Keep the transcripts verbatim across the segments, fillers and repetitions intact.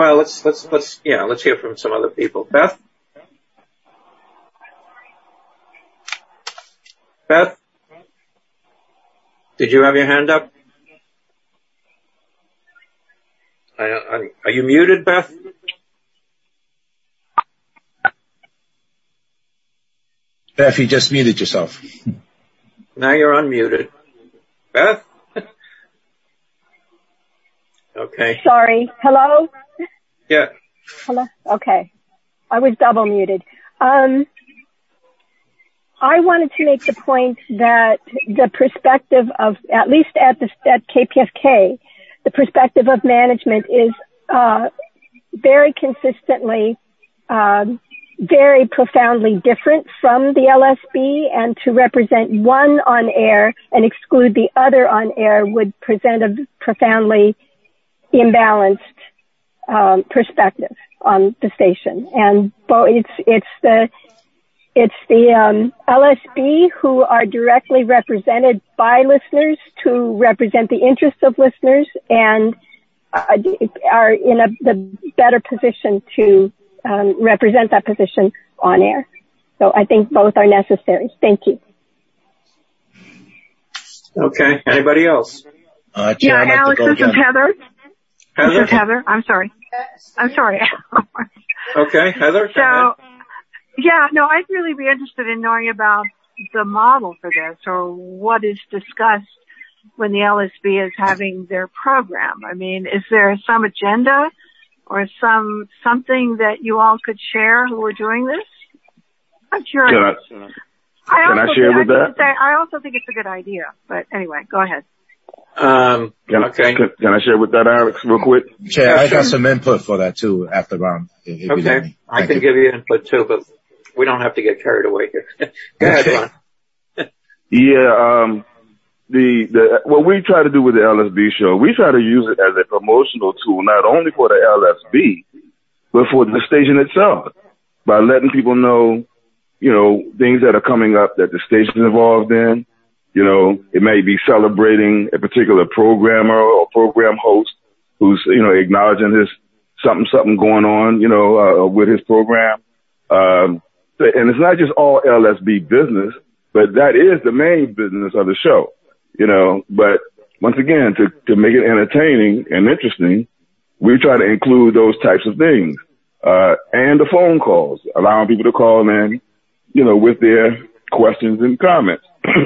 Well, let's, let's, let's, yeah, let's hear from some other people. Beth? Beth? Did you have your hand up? I, I, are you muted, Beth? Beth, you just muted yourself. Now you're unmuted. Beth? Okay. Sorry. Hello? Yeah. Hello? Okay. I was double muted. Um, I wanted to make the point that the perspective of, at least at the at K P F K, the perspective of management is uh, very consistently, um, very profoundly different from the L S B, and to represent one on air and exclude the other on air would present a profoundly imbalanced um, perspective on the station. And bo- it's it's the it's the um, L S B who are directly represented by listeners to represent the interests of listeners, and uh, are in a the better position to um, represent that position on air. So I think both are necessary. Thank you. Okay. Anybody else? Uh, Chair, yeah, Alex, this is Heather. Heather? This is Heather. I'm sorry. I'm sorry. Okay, Heather. So, yeah, no, I'd really be interested in knowing about the model for this, or what is discussed when the L S B is having their program. I mean, is there some agenda or some something that you all could share who are doing this? I'm curious. Can I, I can I share think, with I that? Say, I also think it's a good idea. But anyway, go ahead. Um, can, okay. Can, can I share with that, Alex, real quick? Chair, Yeah, I sure. got some input for that too after round. If, if Okay. I can you. give you input too, but we don't have to get carried away here. Go ahead, Okay. Ron. Yeah, um, the, the, what we try to do with the L S B show, we try to use it as a promotional tool, not only for the L S B, but for the station itself, by letting people know, you know, things that are coming up that the station's involved in. You know, it may be celebrating a particular programmer or program host who's, you know, acknowledging his something, something going on, you know, uh, with his program. Um, and it's not just all L S B business, but that is the main business of the show, you know. But once again, to, to make it entertaining and interesting, we try to include those types of things. Uh, and the phone calls, allowing people to call in, you know, with their questions and comments.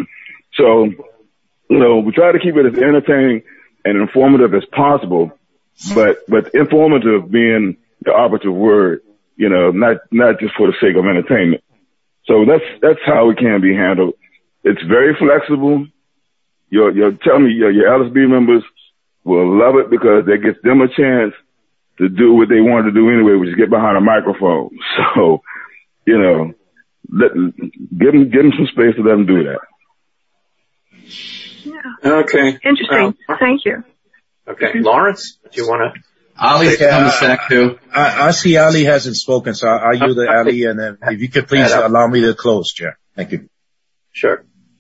So, you know, we try to keep it as entertaining and informative as possible, but, but informative being the operative word, you know, not, not just for the sake of entertainment. So that's, that's how it can be handled. It's very flexible. Your, your, tell me, your, your L S B members will love it because that gets them a chance to do what they want to do anyway, which is get behind a microphone. So, you know, let, give them, give them some space to let them do that. Yeah. Okay. Interesting. Uh, Thank you. Okay. Lawrence, do you want to? Ali's Yeah, coming back too. I, I see Ali hasn't spoken, so I, I yield to Ali, and then if you could please allow me to close, Chair. Thank you. Sure.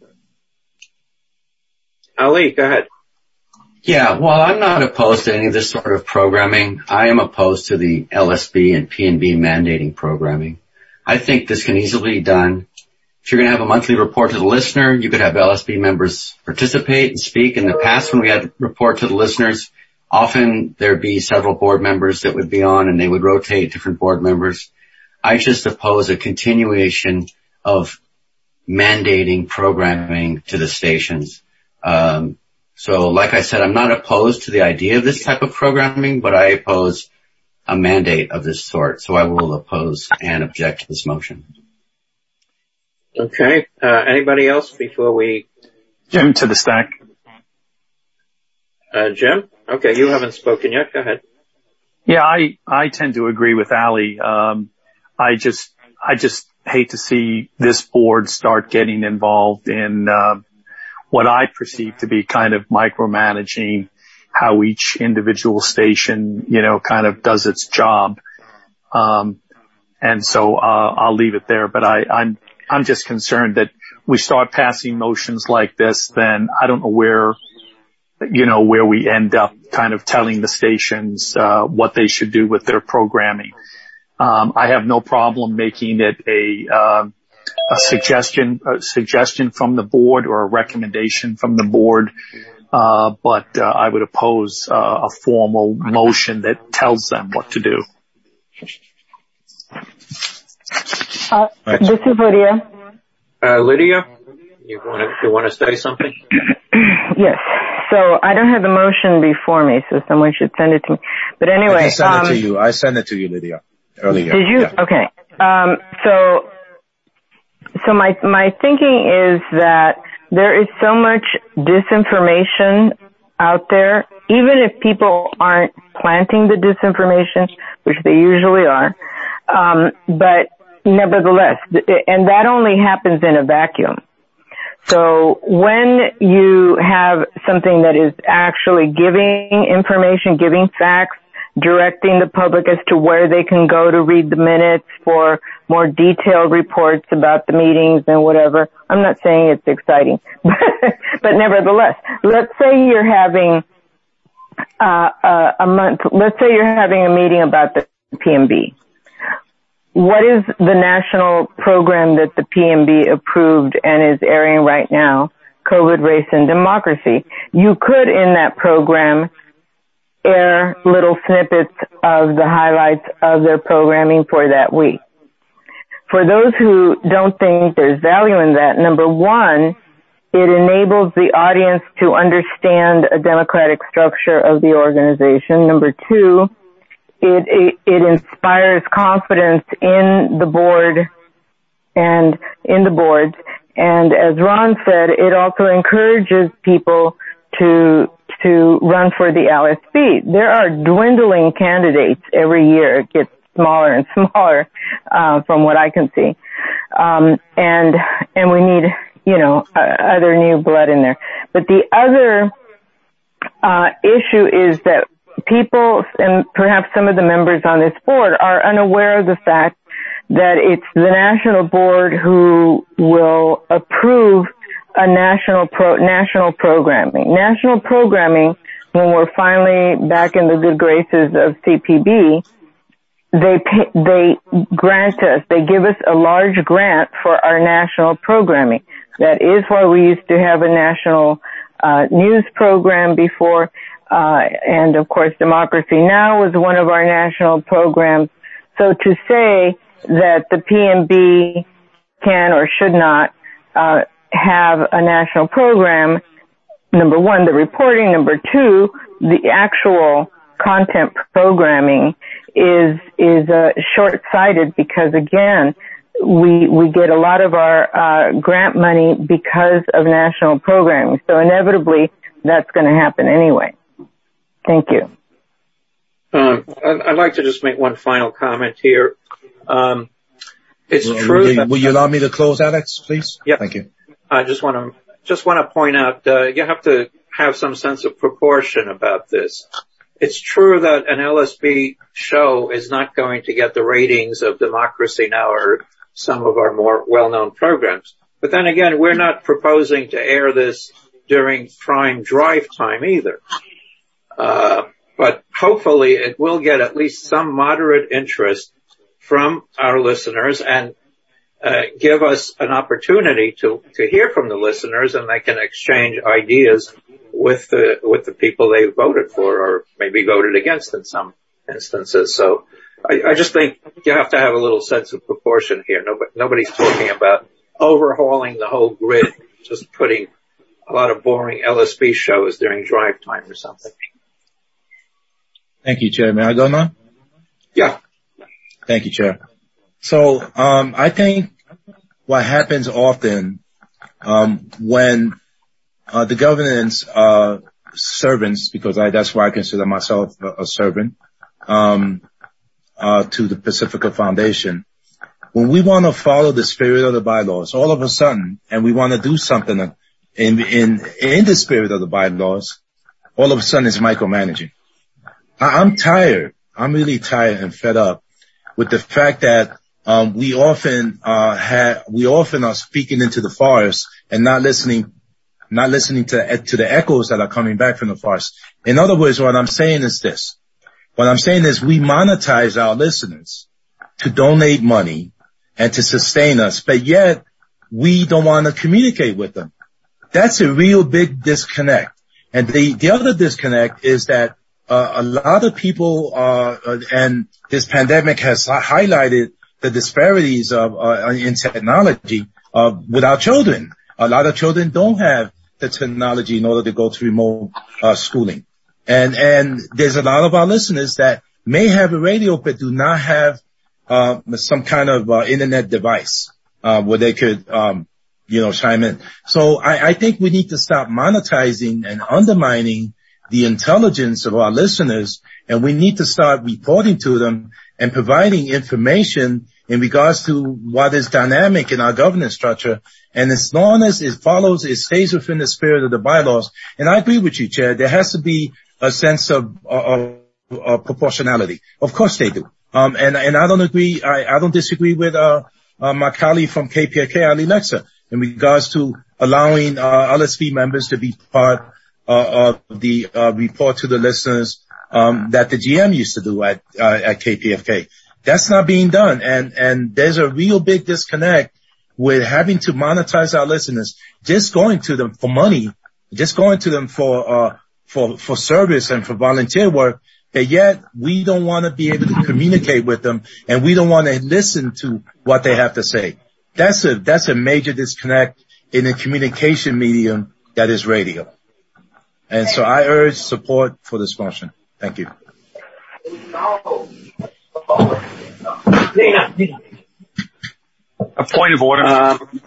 Ali, go ahead. Yeah, well, I'm not opposed to any of this sort of programming. I am opposed to the L S B and P and B mandating programming. I think this can easily be done. If you're going to have a monthly report to the listener, you could have L S B members participate and speak. In the past, when we had report to the listeners, often there'd be several board members that would be on, and they would rotate different board members. I just oppose a continuation of mandating programming to the stations. Um, so like I said, I'm not opposed to the idea of this type of programming, but I oppose a mandate of this sort. So I will oppose and object to this motion. Okay. Uh, anybody else before we? Jim to the stack. Uh, Jim? Okay, you haven't spoken yet. Go ahead. Yeah, I, I tend to agree with Ali. Um, I just, I just hate to see this board start getting involved in, uh, what I perceive to be kind of micromanaging how each individual station, you know, kind of does its job. Um, and so, uh, I'll leave it there, but I, I'm, I'm just concerned that we start passing motions like this, then I don't know where you know, where we end up kind of telling the stations, uh, what they should do with their programming. Um, I have no problem making it a, uh, a suggestion, a suggestion from the board or a recommendation from the board. Uh, but, uh, I would oppose, uh, a formal motion that tells them what to do. Uh, this is Lydia. Uh, Lydia, you want to, you want to say something? Yes. So I don't have the motion before me, so someone should send it to me. But anyway, I send um, it to you. I sent it to you, Lydia, earlier. Did you? Yeah. Okay. Um, so, so my my thinking is that there is so much disinformation out there, even if people aren't planting the disinformation, which they usually are. Um, but nevertheless, and that only happens in a vacuum. So when you have something that is actually giving information, giving facts, directing the public as to where they can go to read the minutes for more detailed reports about the meetings and whatever, I'm not saying it's exciting, but nevertheless, let's say you're having uh, a, a month, let's say you're having a meeting about the P M B. What is the national program that the P M B approved and is airing right now? COVID, Race, and Democracy. You could, in that program, air little snippets of the highlights of their programming for that week. For those who don't think there's value in that, number one, it enables the audience to understand a democratic structure of the organization. Number two, It, it, it inspires confidence in the board and in the boards. And as Ron said, it also encourages people to, to run for the L S B. There are dwindling candidates every year. It gets smaller and smaller, uh, from what I can see. Um, and, and we need, you know, uh, other new blood in there. But the other, uh, issue is that people, and perhaps some of the members on this board, are unaware of the fact that it's the national board who will approve a national pro, national programming. National programming, when we're finally back in the good graces of C P B, they pay, they grant us, they give us a large grant for our national programming. That is why we used to have a national uh, news program before. Uh, and of course, Democracy Now! Was one of our national programs. So to say that the P M B can or should not, uh, have a national program, number one, the reporting, number two, the actual content programming is, is, uh, short-sighted because again, we, we get a lot of our, uh, grant money because of national programming. So inevitably, that's going to happen anyway. Thank you. Um, I'd like to just make one final comment here. Um, it's will, true. Will you, that, will you allow me to close, Alex, please? Yeah. Thank you. I just want to just want to point out uh, you have to have some sense of proportion about this. It's true that an L S B show is not going to get the ratings of Democracy Now! Or some of our more well-known programs. But then again, we're not proposing to air this during prime drive time either. Uh, but hopefully it will get at least some moderate interest from our listeners and uh, give us an opportunity to, to hear from the listeners, and they can exchange ideas with the, with the people they voted for or maybe voted against in some instances. So I, I just think you have to have a little sense of proportion here. Nobody, nobody's talking about overhauling the whole grid, just putting a lot of boring L S B shows during drive time or something. Thank you, Chair. May I go now? Yeah. Thank you, Chair. So, um, I think what happens often, um, when, uh, the governance, uh, servants, because I, that's why I consider myself a, a servant, um, uh, to the Pacifica Foundation, when we want to follow the spirit of the bylaws, all of a sudden, and we want to do something in, in, in the spirit of the bylaws, all of a sudden it's micromanaging. I'm tired. I'm really tired and fed up with the fact that um we often uh have we often are speaking into the forest and not listening not listening to, to the echoes that are coming back from the forest. In other words, what I'm saying is this. What I'm saying is we monetize our listeners to donate money and to sustain us, but yet we don't want to communicate with them. That's a real big disconnect. And the, the other disconnect is that uh, a lot of people, uh, and this pandemic has highlighted the disparities of, uh, in technology, uh, with our children. A lot of children don't have the technology in order to go to remote, uh, schooling. And, and there's a lot of our listeners that may have a radio but do not have, uh, some kind of, uh, internet device, uh, where they could, um, you know, chime in. So I, I think we need to stop monetizing and undermining the intelligence of our listeners, and we need to start reporting to them and providing information in regards to what is dynamic in our governance structure. And as long as it follows, it stays within the spirit of the bylaws. And I agree with you, Chair. There has to be a sense of, of, of proportionality. Of course they do. Um, and, and I don't agree, I, I don't disagree with, uh, uh, my colleague from K P F K, Ali Lexa, in regards to allowing, uh, L S B members to be part, uh, of the, uh, report to the listeners, um, that the G M used to do at, uh, at K P F K. That's not being done. And, and there's a real big disconnect with having to monetize our listeners, just going to them for money, just going to them for, uh, for, for service and for volunteer work. But yet we don't want to be able to communicate with them, and we don't want to listen to what they have to say. That's a, that's a major disconnect in the communication medium that is radio. And so I urge support for this motion. Thank you. Nina, Nina. A point of order. Um,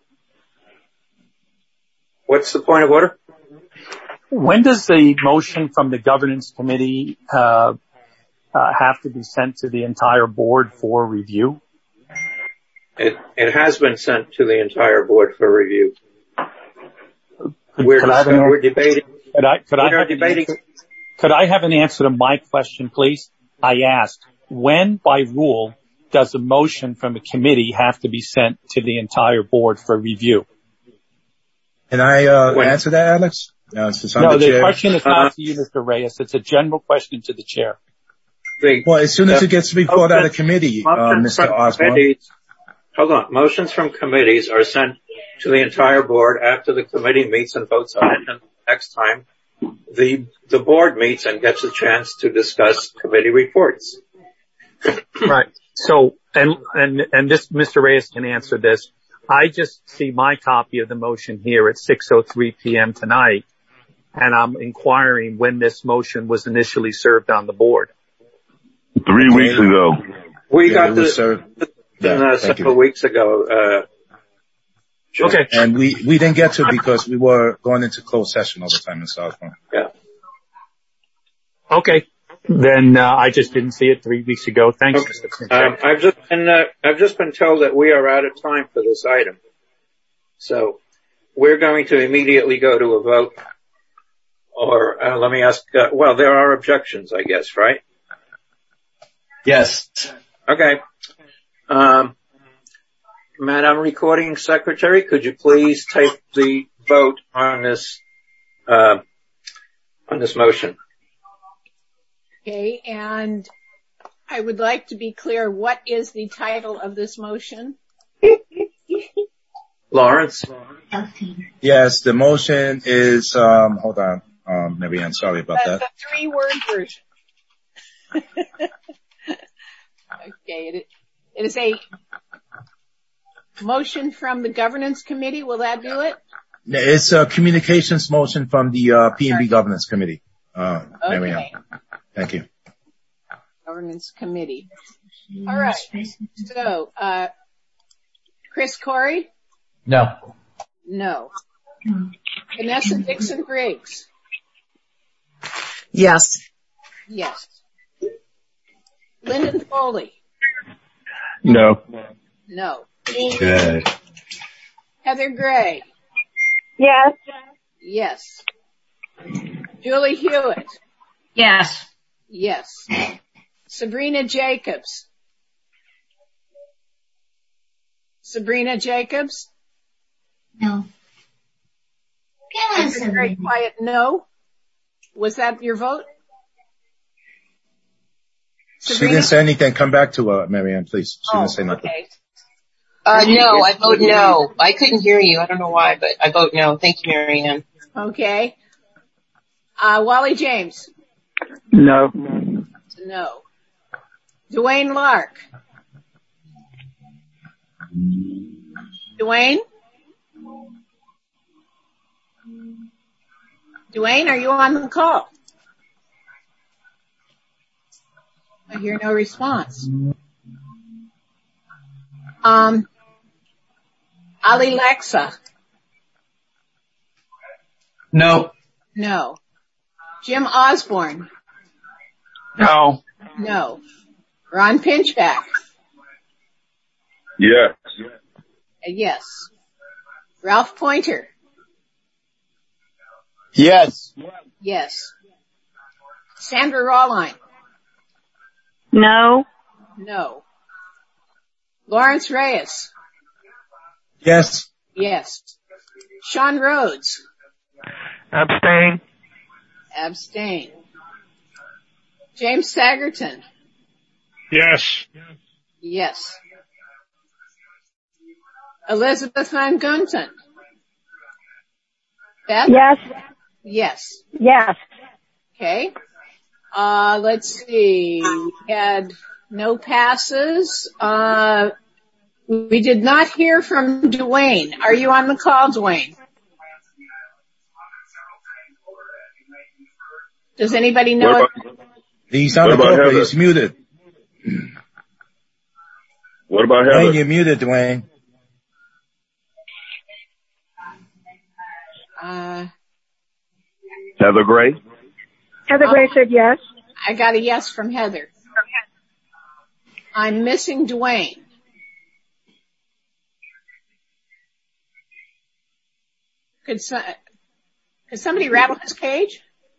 what's the point of order? When does the motion from the governance committee uh, uh, have to be sent to the entire board for review? It, it has been sent to the entire board for review. Could, we're, could just, I we're debating. Could I, could, I have debating. Answer, could I have an answer to my question, please? I asked, when by rule does a motion from a committee have to be sent to the entire board for review? Can I uh, answer that, Alex? No, since I'm no the, the chair. question is not uh, to you, Mister Reyes. It's a general question to the chair. The, well, as soon as uh, it gets reported out of committee, uh, Mister Osborne. Hold on. Motions from committees are sent to the entire board after the committee meets and votes on it. And next time, the the board meets and gets a chance to discuss committee reports. Right. So, and and and this Mister Reyes can answer this. I just see my copy of the motion here at six oh three p.m. tonight, and I'm inquiring when this motion was initially served on the board. Three okay. weeks ago. We yeah, got this uh, yeah, several weeks ago. Uh, Sure. Okay. And we, we didn't get to it because we were going into closed session all the time in South Point. Yeah. Okay. Then, uh, I just didn't see it three weeks ago. Thanks, okay. Mister Prince. Um, I've just been, uh, I've just been told that we are out of time for this item. So we're going to immediately go to a vote. Or, uh, let me ask, uh, well, there are objections, I guess, right? Yes. Okay. Um, Madam Recording Secretary, could you please take the vote on this, uh, on this motion? Okay, and I would like to be clear, what is the title of this motion? Lawrence? Yes, the motion is, um, hold on, um, Mary Ann, sorry about the, that. The three-word version. Okay, it, it is a motion from the governance committee. Will that do it? It's a communications motion from the uh, P and B governance committee. Uh, Mary Ann. Okay. Thank you. Governance committee. All right. So, uh, Chris Corey? No. No. Vanessa Dixon Griggs? Yes. Yes. Lyndon Foley? No. No. Good. Heather Gray? Yes. Yes. Julie Hewitt? Yes. Yes. Sabrina Jacobs? Sabrina Jacobs? No. Yes. A very quiet no. Was that your vote? Sabrina? She didn't say anything. Come back to her, Marianne, please. She oh, didn't say nothing. Okay. Uh, no, I vote no. I couldn't hear you. I don't know why, but I vote no. Thank you, Marianne. Okay. Uh, Wally James? No. No. Dwayne Lark? Dwayne? Dwayne, are you on the call? I hear no response. Um, Ali Laxa? No. No. Jim Osborne? No. No. Ron Pinchback? Yes. Yes. Ralph Pointer? Yes. Yes. Sandra Rawline? No. No. Lawrence Reyes? Yes. Yes. Sean Rhodes? Abstain. Abstain. James Sagerton? Yes. Yes. Elizabeth Van Gunten? Beth? Yes. Yes. Yes. Okay. Uh, let's see. We had no passes. Uh, we did not hear from Dwayne. Are you on the call, Dwayne? Does anybody know? What it? about, He's on the call, but he's muted. What about Heather? Dwayne, you're muted, Dwayne. Uh, Heather Gray? Heather Gray said yes. I got a yes from Heather. I'm missing Dwayne. Could, so, could somebody rattle his cage?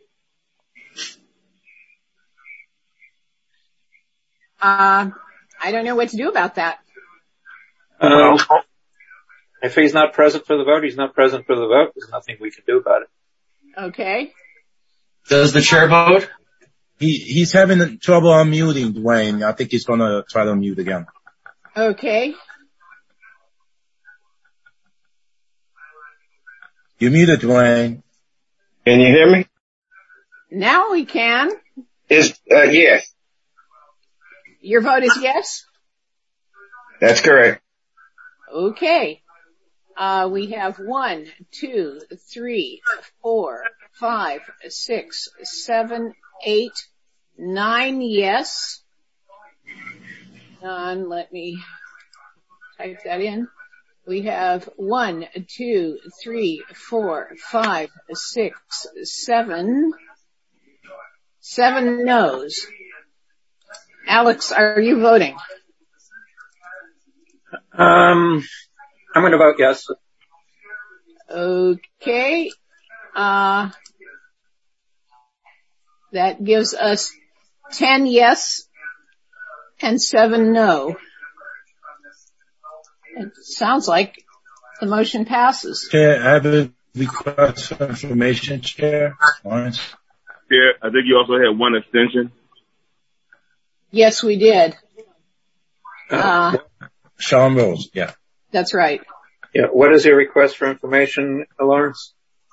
Uh, I don't know what to do about that. Uh, if he's not present for the vote, he's not present for the vote. There's nothing we can do about it. Okay. Does the chair vote? He, he's having trouble unmuting, Dwayne. I think he's going to try to unmute again. Okay. You're muted, Dwayne. Can you hear me? Now we can. Is, uh, yes. Your vote is yes? That's correct. Okay. Uh, we have one, two, three, four, five, six, seven, eight, nine yes. And let me type that in. We have one, two, three, four, five, six, seven, seven no's. Alex, are you voting? Um, I'm going to vote yes. Okay. Uh, that gives us ten yes and seven no. It sounds like the motion passes. Chair, I have a request for information, Chair. Lawrence. Chair, I think you also had one extension. Yes, we did. Uh, Sean Rose, yeah. That's right. Yeah. What is your request for information, Lawrence?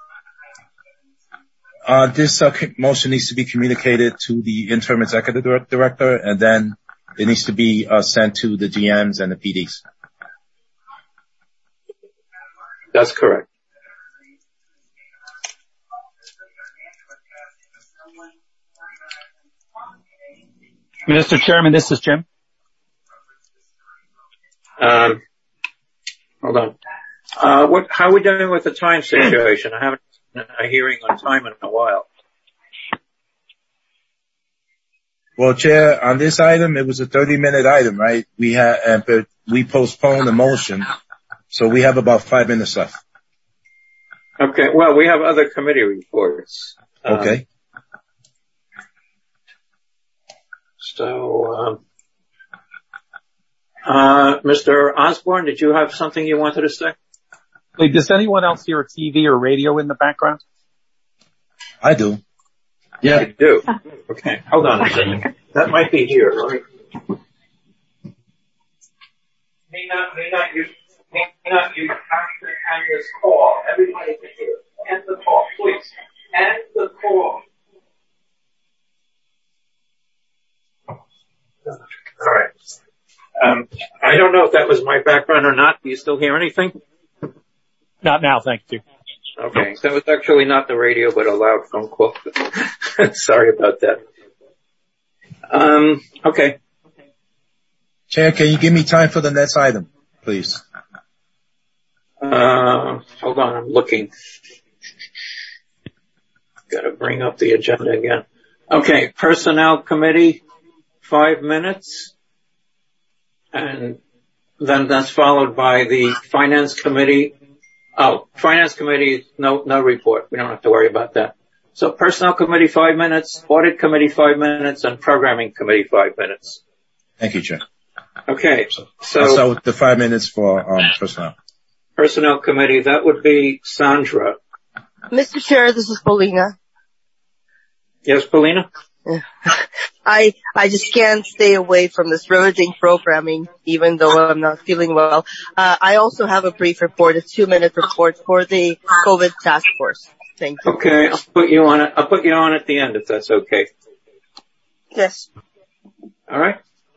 Uh, this uh, motion needs to be communicated to the interim executive director, and then it needs to be uh, sent to the G Ms and the P Ds. That's correct. Mister Chairman, this is Jim. Um, hold on. Uh, what, how are we doing with the time situation? I haven't had a hearing on time in a while. Well, Chair, on this item, it was a thirty minute item, right? We had, uh, but we postponed the motion, so we have about five minutes left. Okay. Well, we have other committee reports. Okay. Um, so, um, uh, Mister Osborne, did you have something you wanted to say? Hey, does anyone else hear a T V or radio in the background? I do. Yeah, I do. Okay, hold on a second. That might be here. Let me. May not, may not use, may not use after end this call. Everybody can hear. End the call, please. End the call. All right. Um, I don't know if that was my background or not. Do you still hear anything? Not now, thank you. Okay, that was actually not the radio, but a loud phone call. Sorry about that. Um, okay. Chair, can you give me time for the next item, please? Uh, hold on, I'm looking. Gotta bring up the agenda again. Okay, Personnel Committee, five minutes. And then that's followed by the Finance Committee. Oh, Finance Committee, no, no report. We don't have to worry about that. So Personnel Committee, five minutes, Audit Committee, five minutes, and Programming Committee, five minutes. Thank you, Chair. Okay, so. So the five minutes for um, Personnel. Personnel Committee, that would be Sandra. Mister Chair, this is Paulina. Yes, Paulina? I I just can't stay away from this riveting programming, even though I'm not feeling well. Uh, I also have a brief report, a two-minute report for the COVID task force. Thank you. Okay, I'll put you on it. I'll put you on at the end if that's okay. Yes. All right.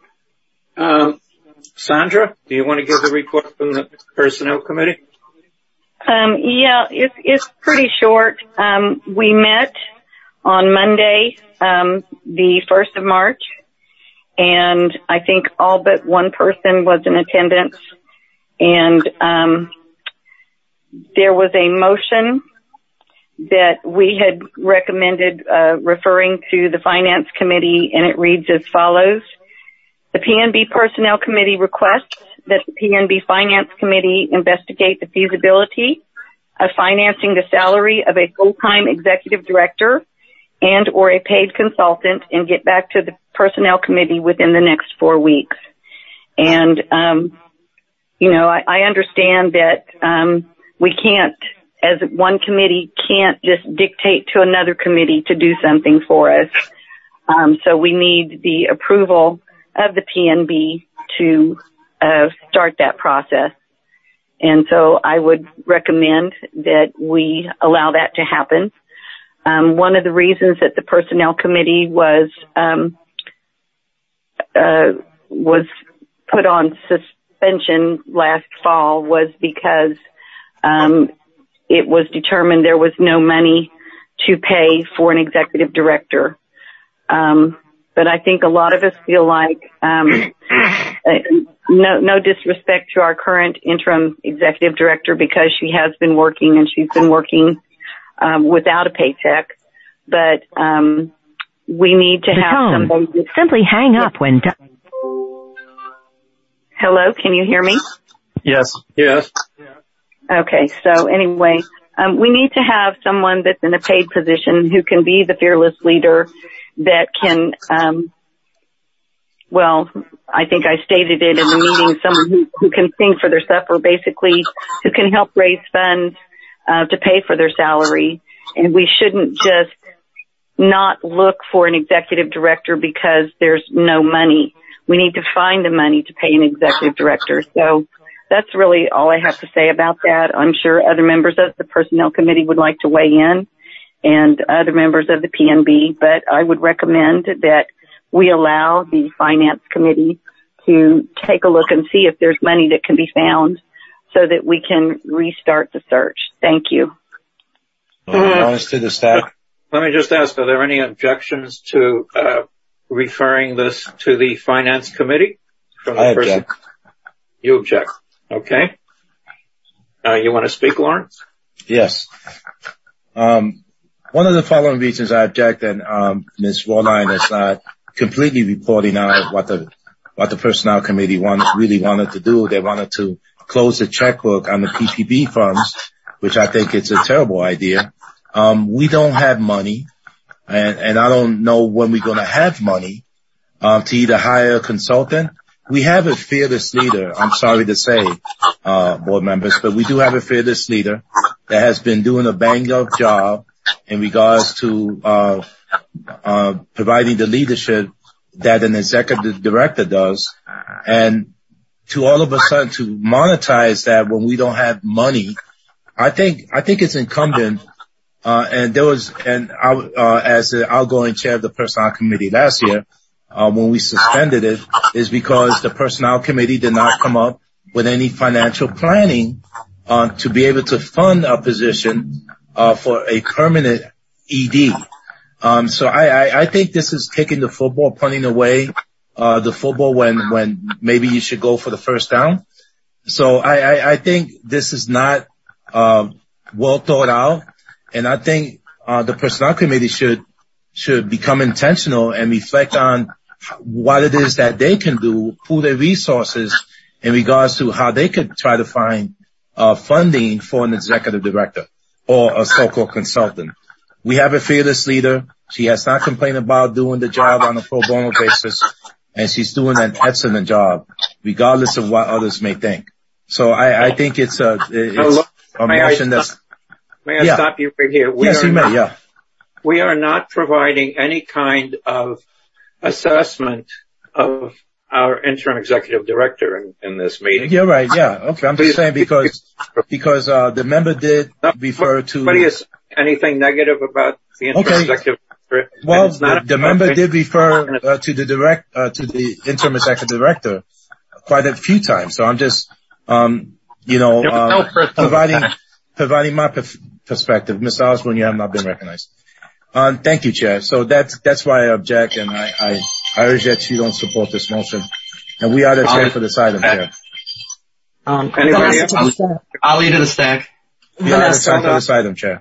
Um, Sandra, do you want to give the report from the Personnel Committee? Um, yeah, it's it's pretty short. Um, we met on Monday, um, the first of March, and I think all but one person was in attendance. And um, there was a motion that we had recommended uh, referring to the Finance Committee, and it reads as follows. The P N B Personnel Committee requests that the P N B Finance Committee investigate the feasibility of financing the salary of a full-time executive director and or a paid consultant and get back to the Personnel Committee within the next four weeks. And, um, you know, I, I understand that um, we can't, as one committee, can't just dictate to another committee to do something for us. Um, so we need the approval of the P N B to uh, start that process. And so I would recommend that we allow that to happen. Um, one of the reasons that the Personnel Committee was um, uh, was put on suspension last fall was because um, it was determined there was no money to pay for an executive director. Um, but I think a lot of us feel like, um, no, no disrespect to our current interim executive director because she has been working and she's been working um, without a paycheck, but um, we need to the have tone. somebody. Simply hang up when. Do- Hello, can you hear me? Yes. Yes. Okay, so anyway, um, we need to have someone that's in a paid position who can be the fearless leader that can, um, well, I think I stated it in the meeting, someone who, who can sing for their supper, basically, who can help raise funds uh, to pay for their salary. And we shouldn't just not look for an executive director because there's no money. We need to find the money to pay an executive director. So that's really all I have to say about that. I'm sure other members of the Personnel Committee would like to weigh in and other members of the P N B, but I would recommend that we allow the Finance Committee to take a look and see if there's money that can be found so that we can restart the search. Thank you. Uh, to the staff. Let me just ask, are there any objections to uh, referring this to the Finance Committee? From the I person? object. You object. Okay. Uh, you want to speak, Lawrence? Yes. Um, one of the following reasons I object, and um, Miz Rawline is not completely reporting out what the what the Personnel Committee wanted, really wanted to do. They wanted to close the checkbook on the P P P funds, which I think it's a terrible idea. Um, we don't have money, and, and I don't know when we're going to have money um, to either hire a consultant we have a fearless leader. I'm sorry to say, uh, board members, but we do have a fearless leader that has been doing a bang up job in regards to, uh, uh, providing the leadership that an executive director does. And to all of a sudden to monetize that when we don't have money, I think, I think it's incumbent. Uh, and there was, and I, uh, as the outgoing chair of the personnel committee last year, uh, when we suspended it, is because the personnel committee did not come up with any financial planning, uh, to be able to fund a position, uh, for a permanent E D. Um, so I, I, I think this is taking the football, punting away, uh, the football when, when maybe you should go for the first down. So I, I, I think this is not, uh, well thought out. And I think, uh, the personnel committee should, should become intentional and reflect on what it is that they can do, pool their resources in regards to how they could try to find, uh, funding for an executive director or a so-called consultant. We have a fearless leader. She has not complained about doing the job on a pro bono basis, and she's doing an excellent job, regardless of what others may think. So I, I think it's a, it's a motion that's, May I yeah. stop you right here? We yes, are you may, not, yeah. We are not providing any kind of assessment of our interim executive director in, in this meeting. You're right, yeah. Okay, I'm just saying because, because, uh, the member did refer to. Nobody is anything negative about the interim okay. executive director. Well, the, the member did refer, uh, to the direct, uh, to the interim executive director quite a few times. So I'm just, um, you know, uh, providing, providing my perf- perspective. Mister Osborne, you have not been recognized. Um, thank you, Chair. So that's, that's why I object, and I, I, I urge that you don't support this motion. And we are the chair for this item, Chair. Um, Anybody else? I'll, I'll lead to the stack. We are the chair for this item, Chair.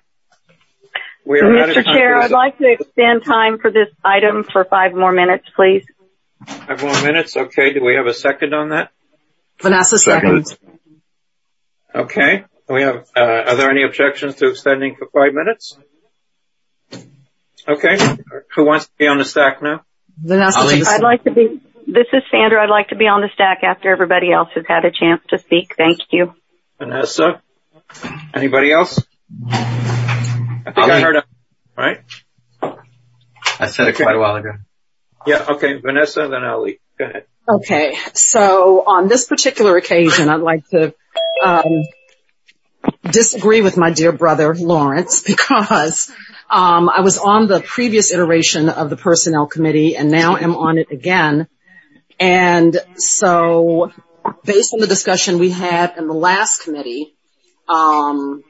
We are Mister Chair, I'd like to extend time for this item for five more minutes, please. Five more minutes? Okay. Do we have a second on that? Vanessa seconds. Okay. We have, uh, are there any objections to extending for five minutes? Okay. Who wants to be on the stack now? Vanessa, I'd like to be, this is Sandra. I'd like to be on the stack after everybody else has had a chance to speak. Thank you. Vanessa? Anybody else? I think Ali. I heard, a, right? I said it okay. quite a while ago. Yeah, okay. Vanessa, then Ali. Go ahead. Okay. So on this particular occasion, I'd like to, um, disagree with my dear brother, Lawrence, because um I was on the previous iteration of the Personnel Committee and now am on it again. And so based on the discussion we had in the last committee, um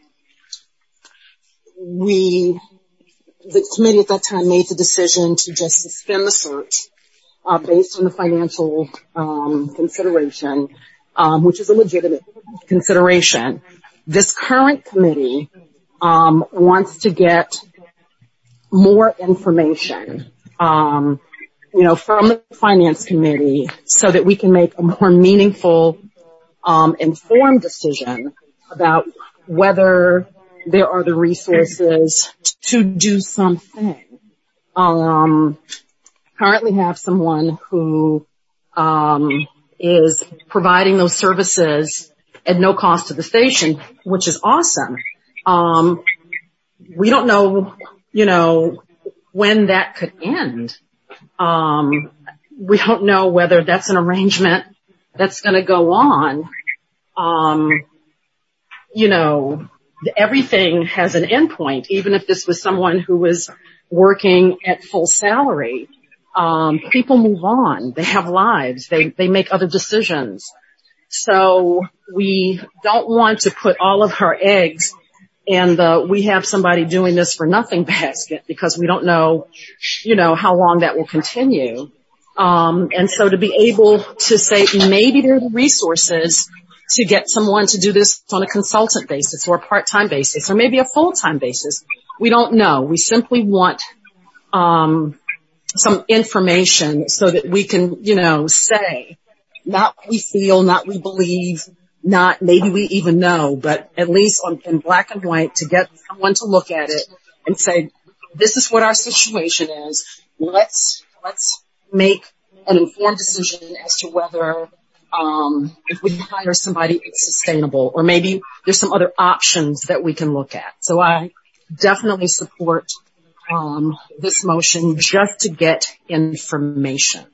we, the committee at that time made the decision to just suspend the search uh based on the financial um consideration, um which is a legitimate consideration. This current committee um wants to get more information, um, you know, from the finance committee so that we can make a more meaningful, um, informed decision about whether there are the resources to do something. Um, currently have someone who, um, is providing those services at no cost to the station, which is awesome. Um, we don't know, you know, when that could end. Um, we don't know whether that's an arrangement that's going to go on. Um, you know, everything has an endpoint. Even if this was someone who was working at full salary, um, people move on. They have lives. They they make other decisions. So we don't want to put all of our eggs in the we have somebody doing this for nothing basket, because we don't know, you know, how long that will continue. Um, and so to be able to say maybe there are the resources to get someone to do this on a consultant basis or a part-time basis or maybe a full-time basis. We don't know. We simply want um, some information so that we can, you know, say not what we feel, not what we believe, not maybe we even know, but at least on, in black and white to get someone to look at it and say, this is what our situation is. Let's, let's make an informed decision as to whether um, if we hire somebody, it's sustainable, or maybe there's some other options that we can look at. So I definitely support um, this motion just to get information.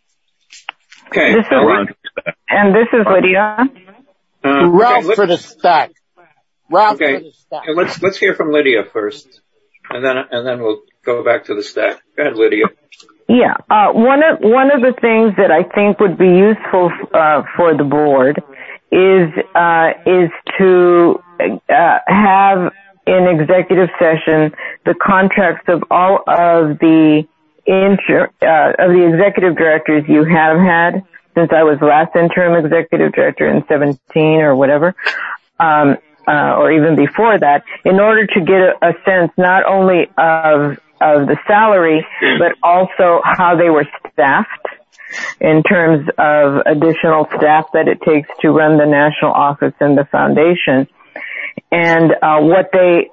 Okay. This is, and this is Lydia. Uh, Ralph okay, for the stack. Ralph okay. for the stack. Let's let's hear from Lydia first, and then and then we'll go back to the stack. Go ahead, Lydia. Yeah, uh, one of one of the things that I think would be useful uh, for the board is uh, is to uh, have in executive session the contracts of all of the inter, uh, of the executive directors you have had since I was last interim executive director in seventeen or whatever, um, uh, or even before that, in order to get a, a sense not only of of the salary, but also how they were staffed in terms of additional staff that it takes to run the national office and the foundation, and uh, what they,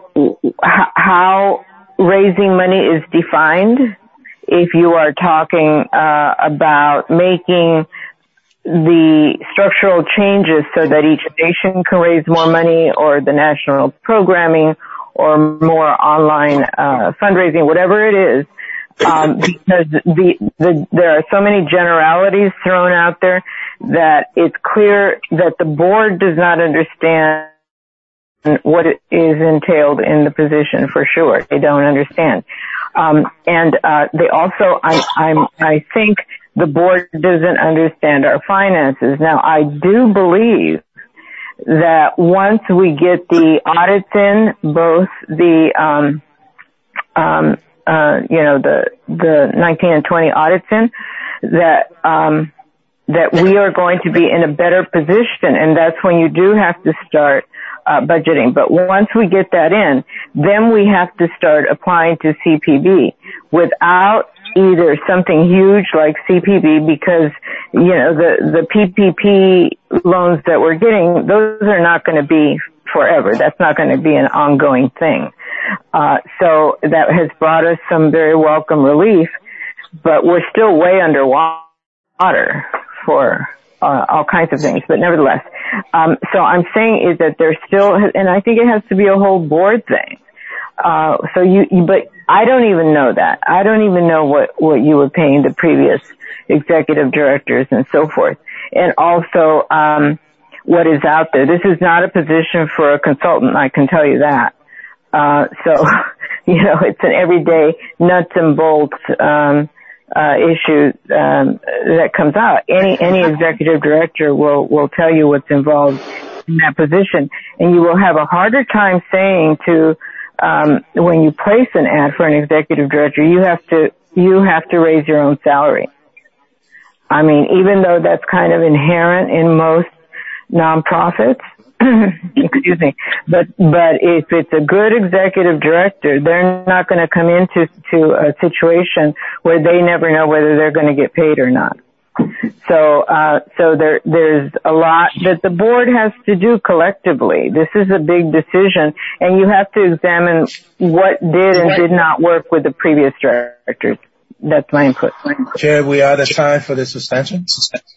how raising money is defined. If you are talking uh, about making the structural changes so that each nation can raise more money, or the national programming, or more online uh fundraising, whatever it is, um, because the, the there are so many generalities thrown out there that it's clear that the board does not understand what is entailed in the position for sure. They don't understand. Um, and uh they also, I, I'm, I think the board doesn't understand our finances. Now, I do believe that once we get the audits in, both the, um, um, uh, you know, the, the nineteen and twenty audits in, that, um, that we are going to be in a better position, and that's when you do have to start, uh, budgeting. But once we get that in, then we have to start applying to C P B without either something huge like C P B, because, you know, the, the P P P loans that we're getting, those are not going to be forever. That's not going to be an ongoing thing. Uh, so that has brought us some very welcome relief, but we're still way underwater for uh, all kinds of things. But nevertheless, um, so I'm saying is that there's still, and I think it has to be a whole board thing. Uh, so you, you, but I don't even know that. I don't even know what, what you were paying the previous executive directors and so forth. And also, um, what is out there. This is not a position for a consultant, I can tell you that. Uh, so, you know, it's an everyday nuts and bolts, um, uh, issue, um, that comes out. Any, any executive director will, will tell you what's involved in that position. And you will have a harder time saying to, Um, when you place an ad for an executive director, you have to, you have to raise your own salary. I mean, even though that's kind of inherent in most nonprofits, excuse me, but, but if it's a good executive director, they're not going to come into, to a situation where they never know whether they're going to get paid or not. So, uh, so there, there's a lot that the board has to do collectively. This is a big decision, and you have to examine what did and did not work with the previous directors. That's my input. Chair, we out of time for this suspension?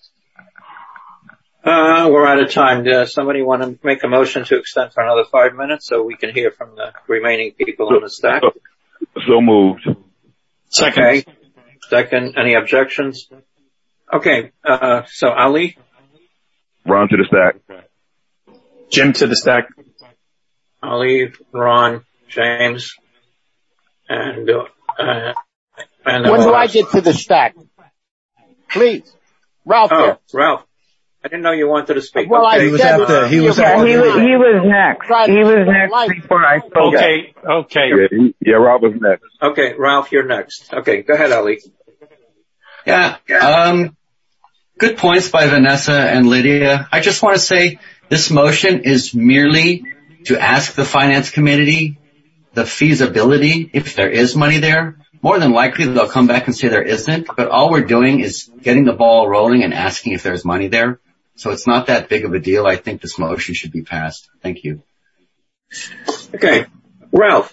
Uh, we're out of time. Does somebody want to make a motion to extend for another five minutes so we can hear from the remaining people on the stack? So moved. Second. Okay. Second. Any objections? Okay, uh, so Ali? Ron to the stack. Jim to the stack. Ali, Ron, James, and, uh, and When do I get to the stack? Please. Ralph Oh, here. Ralph. I didn't know you wanted to speak. Well, okay. I He was after, he was Yeah, after. he was, he was next. He was next before I spoke. Okay, okay. Yeah, he, yeah, Ralph was next. Okay, Ralph, you're next. Okay, go ahead, Ali. Yeah, um, good points by Vanessa and Lydia. I just want to say this motion is merely to ask the Finance Committee the feasibility, if there is money there. More than likely they'll come back and say there isn't, but all we're doing is getting the ball rolling and asking if there's money there. So it's not that big of a deal. I think this motion should be passed. Thank you. Okay, Ralph.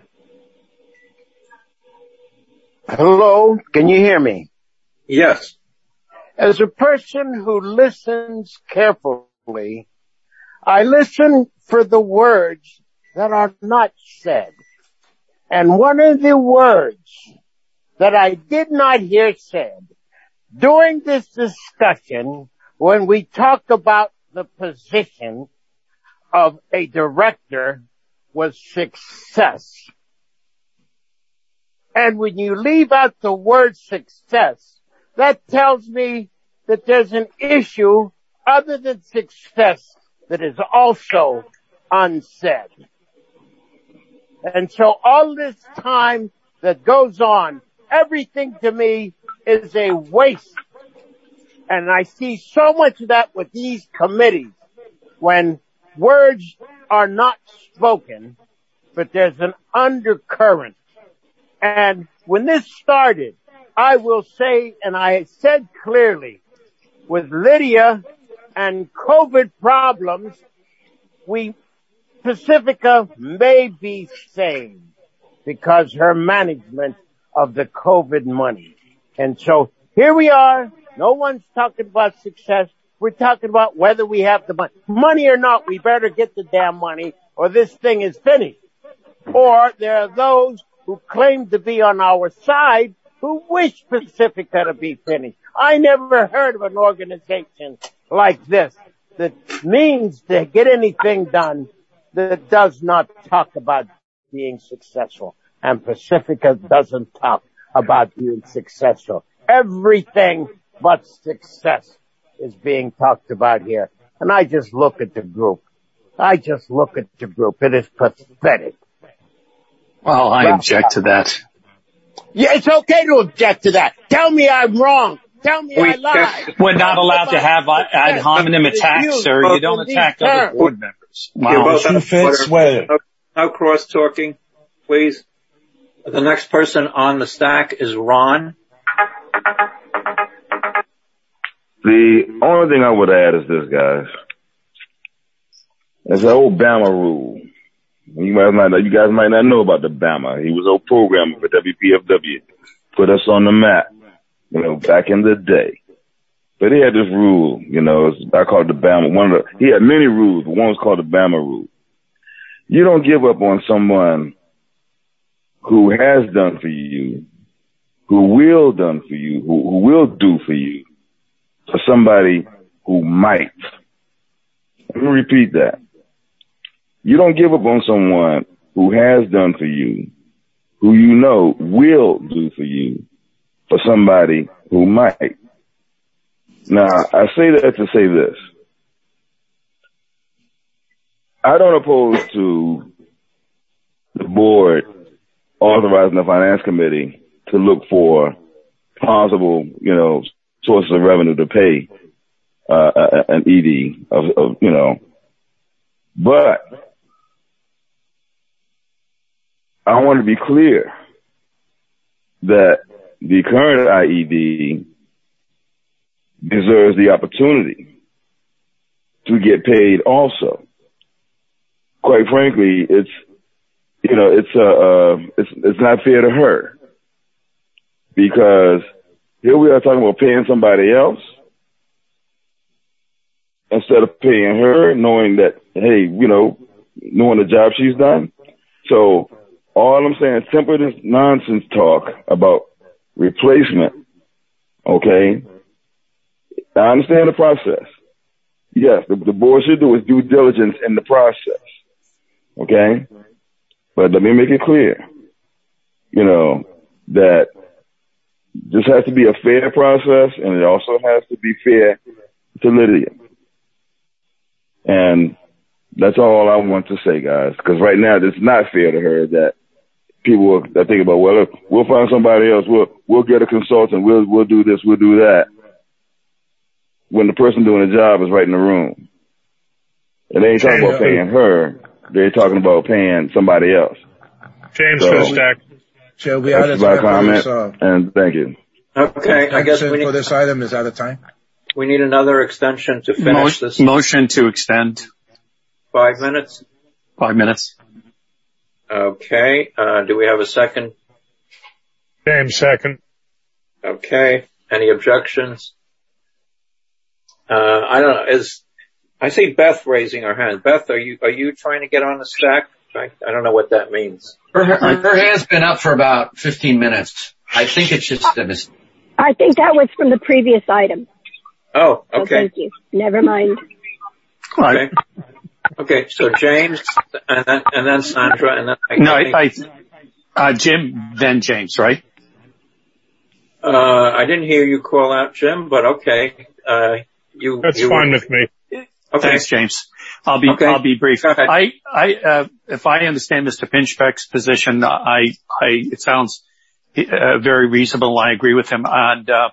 Hello, can you hear me? Yes. As a person who listens carefully, I listen for the words that are not said. And one of the words that I did not hear said during this discussion, when we talked about the position of a director, was success. And when you leave out the word success, that tells me that there's an issue other than success that is also unsaid. And so all this time that goes on, everything to me is a waste. And I see so much of that with these committees when words are not spoken, but there's an undercurrent. And when this started, I will say, and I said clearly, with Lydia and COVID problems, we, Pacifica may be saved because her management of the COVID money. And so here we are. No one's talking about success. We're talking about whether we have the money. Money or not, we better get the damn money or this thing is finished. Or there are those who claim to be on our side who wish Pacifica to be finished. I never heard of an organization like this that means to get anything done that does not talk about being successful. And Pacifica doesn't talk about being successful. Everything but success is being talked about here. And I just look at the group. I just look at the group. It is pathetic. Well, I object to that. Yeah, it's okay to object to that. Tell me I'm wrong. Tell me I lied. We're not allowed to have ad hominem attacks, sir. You don't attack other board members. Wow. Two fits, swear. No, no cross talking, please. The next person on the stack is Ron. The only thing I would add is this, guys. It's the old Bama rule. You guys might not, you guys might not know about the Bama. He was a programmer for W P F W. Put us on the map, you know, back in the day. But he had this rule, you know, I call it the Bama. One of the, he had many rules, but one was called the Bama rule. You don't give up on someone who has done for you, who will done for you, who, who will do for you, for somebody who might. Let me repeat that. You don't give up on someone who has done for you, who you know will do for you, for somebody who might. Now, I say that to say this. I don't oppose to the board authorizing the finance committee to look for possible, you know, sources of revenue to pay uh, an E D of, of, you know, but I want to be clear that the current I E D deserves the opportunity to get paid also. Quite frankly, it's, you know, it's, uh, uh, it's, it's not fair to her because here we are talking about paying somebody else instead of paying her, knowing that, hey, you know, knowing the job she's done. So all I'm saying, temper this nonsense talk about replacement, okay? I understand the process. Yes, the, the board should do is due diligence in the process, okay? But let me make it clear, you know, that this has to be a fair process, and it also has to be fair to Lydia. And that's all I want to say, guys, because right now it's not fair to her that people are thinking about, well, look, we'll find somebody else, we'll we'll get a consultant, we'll we'll do this, we'll do that, when the person doing the job is right in the room. And they ain't talking about paying her, they're talking about paying somebody else. James so, Fistak. Shall we out of my time comment, for this, uh, and thank you. Okay, I guess we need, for this item is out of time. We need another extension to finish Mo- this. Motion to extend. Five minutes? Five minutes. Okay, uh, do we have a second? James second. Okay, any objections? Uh, I don't know. Is I see Beth raising her hand. Beth, are you are you trying to get on the stack? I, I don't know what that means. Her, her, her hand's been up for about fifteen minutes. I think it's just a mistake. I think that was from the previous item. Oh, So okay. thank you. Never mind. Okay. Okay. So James, and then and then Sandra, and then I, No, I, I, think, I, uh, Jim, then James, right? uh, I didn't hear you call out Jim, but okay. Uh, you. That's you fine were, with me. Okay. Thanks, James. I'll be, Okay. I'll be brief. Go ahead. I, I, uh, if I understand Mister Pinchbeck's position, I, I, it sounds uh, very reasonable. I agree with him. And, uh,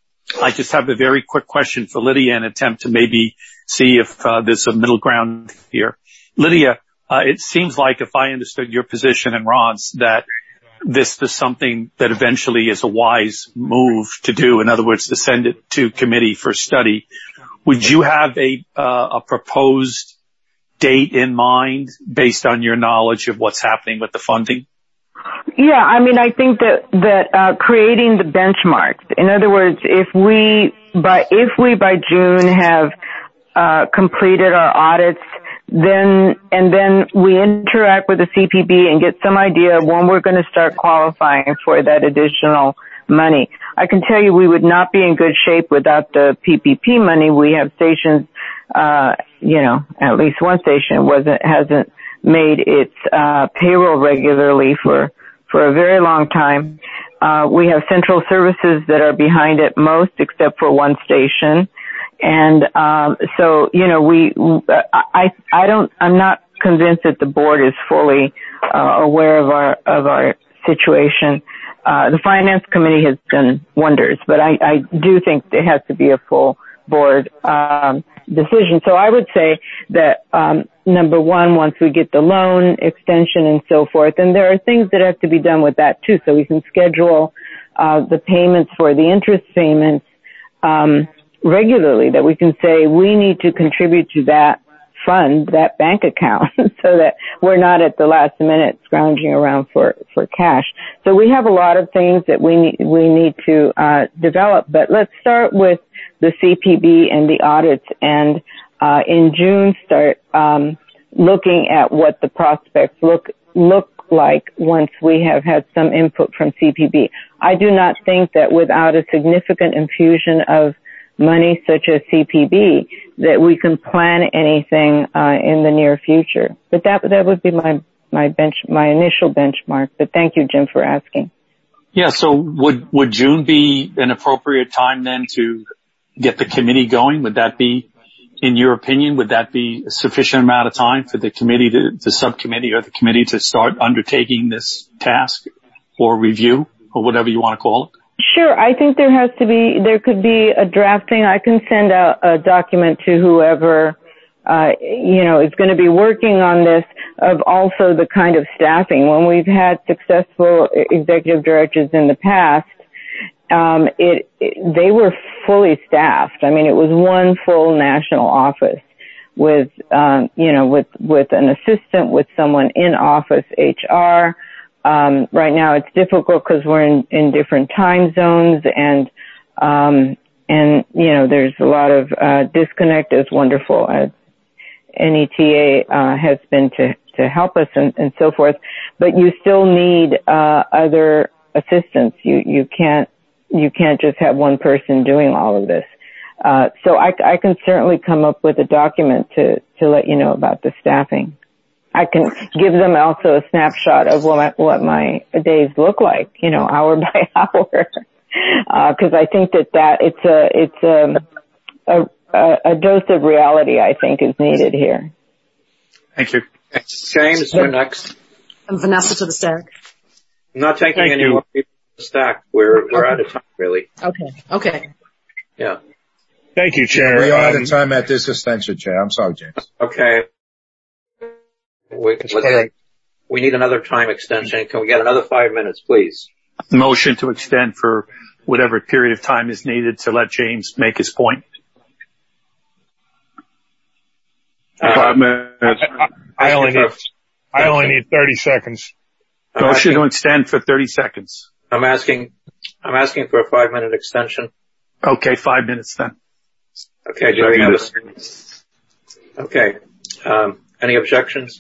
I just have a very quick question for Lydia and attempt to maybe see if uh, there's a middle ground here. Lydia, uh, it seems like if I understood your position and Ron's, that this is something that eventually is a wise move to do. In other words, to send it to committee for study. Would you have a, uh, a proposed date in mind based on your knowledge of what's happening with the funding? Yeah, I mean, I think that that uh, creating the benchmarks. In other words, if we by if we by June have uh, completed our audits, then and then we interact with the C P B and get some idea of when we're going to start qualifying for that additional money. I can tell you we would not be in good shape without the P P P money. We have stations, uh, you know, at least one station wasn't hasn't made its uh payroll regularly for for a very long time. Uh we have central services that are behind it most, except for one station. And um so, you know, we I I don't I'm not convinced that the board is fully uh, aware of our of our situation. Uh the finance committee has done wonders, but I I do think it has to be a full board um decision. So I would say that um number one, once we get the loan extension and so forth, and there are things that have to be done with that too, so we can schedule uh the payments for the interest payments um regularly, that we can say we need to contribute to that fund, that bank account, so that we're not at the last minute scrounging around for for cash. So we have a lot of things that we need we need to uh develop, but let's start with the C P B and the audits, and uh in June start um looking at what the prospects look look like once we have had some input from C P B. I do not think that without a significant infusion of money such as C P B that we can plan anything uh in the near future. But that that would be my my bench my initial benchmark. But thank you, Jim, for asking. Yeah, so would would June be an appropriate time then to get the committee going? Would that be, in your opinion, would that be a sufficient amount of time for the committee, to, the subcommittee or the committee to start undertaking this task or review or whatever you want to call it? Sure. I think there has to be, there could be a drafting. I can send out a document to whoever, uh, you know, is going to be working on this, of also the kind of staffing. When we've had successful executive directors in the past, um, it, it, they were fully staffed. I mean, it was one full national office with, um, you know, with, with an assistant, with someone in office, H R. Um, right now it's difficult because we're in, in different time zones, and, um, and, you know, there's a lot of, uh, disconnect, as wonderful as N E T A, uh, has been to, to help us and, and so forth. But you still need, uh, other assistants. You, you can't, you can't just have one person doing all of this. Uh, so I, I can certainly come up with a document to, to let you know about the staffing. I can give them also a snapshot of what my, what my days look like, you know, hour by hour. Uh, cause I think that that it's a, it's a, a, a dose of reality, I think, is needed here. Thank you. James, you're next. And Vanessa to the stack. I'm not taking Thank any you. more people to the stack. We're, we're Okay. out of time, really. Okay. Okay. Yeah. Thank you, Chair. We are out Um, of time at this extension, Chair. I'm sorry, James. Okay. We, That's let's- correct. we need another time extension. Can we get another five minutes, please? Motion to extend for whatever period of time is needed to let James make his point. Uh, Five minutes. I, I only Thank you need, for- I only need thirty seconds. I'm Motion asking, to extend for thirty seconds. I'm asking, I'm asking for a five minute extension. Okay, five minutes then. Okay, do we have a, okay, um, any objections?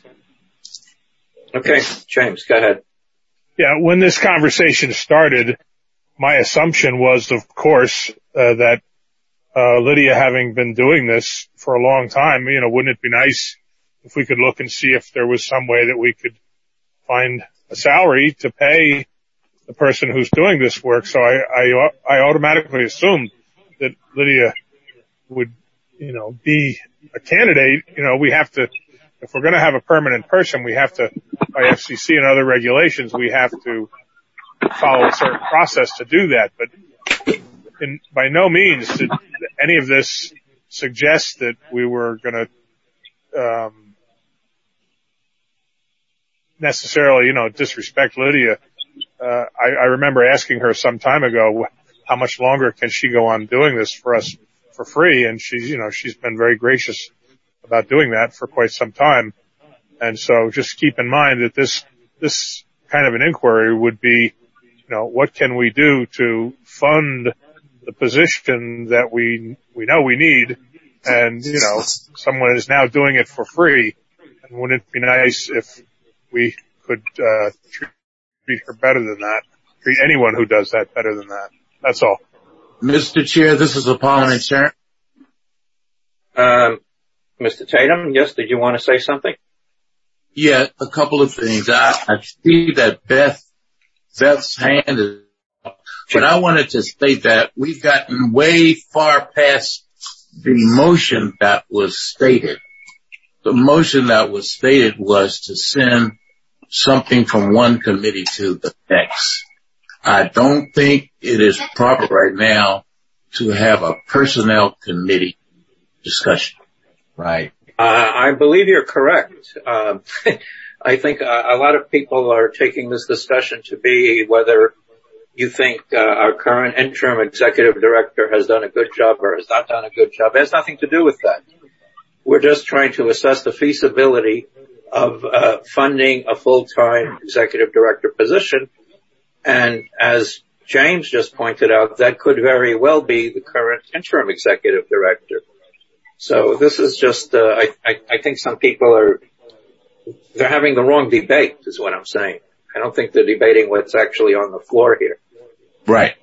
Okay, James, go ahead. Yeah, when this conversation started, my assumption was, of course, uh, that uh, Lydia, having been doing this for a long time, you know, wouldn't it be nice if we could look and see if there was some way that we could find a salary to pay the person who's doing this work. So I, I, I automatically assumed that Lydia would, you know, be a candidate. You know, we have to, if we're going to have a permanent person, we have to, by F C C and other regulations, we have to follow a certain process to do that. But in, by no means did any of this suggest that we were going to, um, necessarily, you know, disrespect Lydia. Uh, I, I remember asking her some time ago, how much longer can she go on doing this for us for free? And she's, you know, she's been very gracious about doing that for quite some time. And so just keep in mind that this, this kind of an inquiry would be, you know, what can we do to fund the position that we, we know we need? And, you know, someone is now doing it for free. And wouldn't it be nice if we could, uh, treat treat her better than that, treat anyone who does that better than that. That's all. Mister Chair, this is a Parliament Chair. Um, Mister Tatum, yes, did you want to say something? Yeah, a couple of things. I, I see that Beth, Beth's hand is up, but I wanted to state that we've gotten way far past the motion that was stated. The motion that was stated was to send something from one committee to the next. I don't think it is proper right now to have a personnel committee discussion. Right. Uh, I believe you're correct. Um, I think uh, a lot of people are taking this discussion to be whether you think uh, our current interim executive director has done a good job or has not done a good job. It has nothing to do with that. We're just trying to assess the feasibility of uh, funding a full-time executive director position. And as James just pointed out, that could very well be the current interim executive director. So this is just, uh, I, I, I think some people are, they're having the wrong debate is what I'm saying. I don't think they're debating what's actually on the floor here. Right.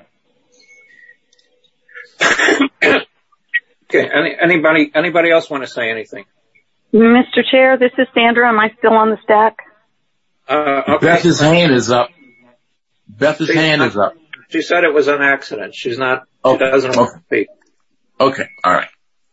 Okay, any, anybody, anybody else want to say anything? Mister Chair, this is Sandra. Am I still on the stack? Uh, okay. Beth's hand is up. Beth's hand is up. She said it was an accident. She's not, okay. She doesn't want to speak. Okay, all right.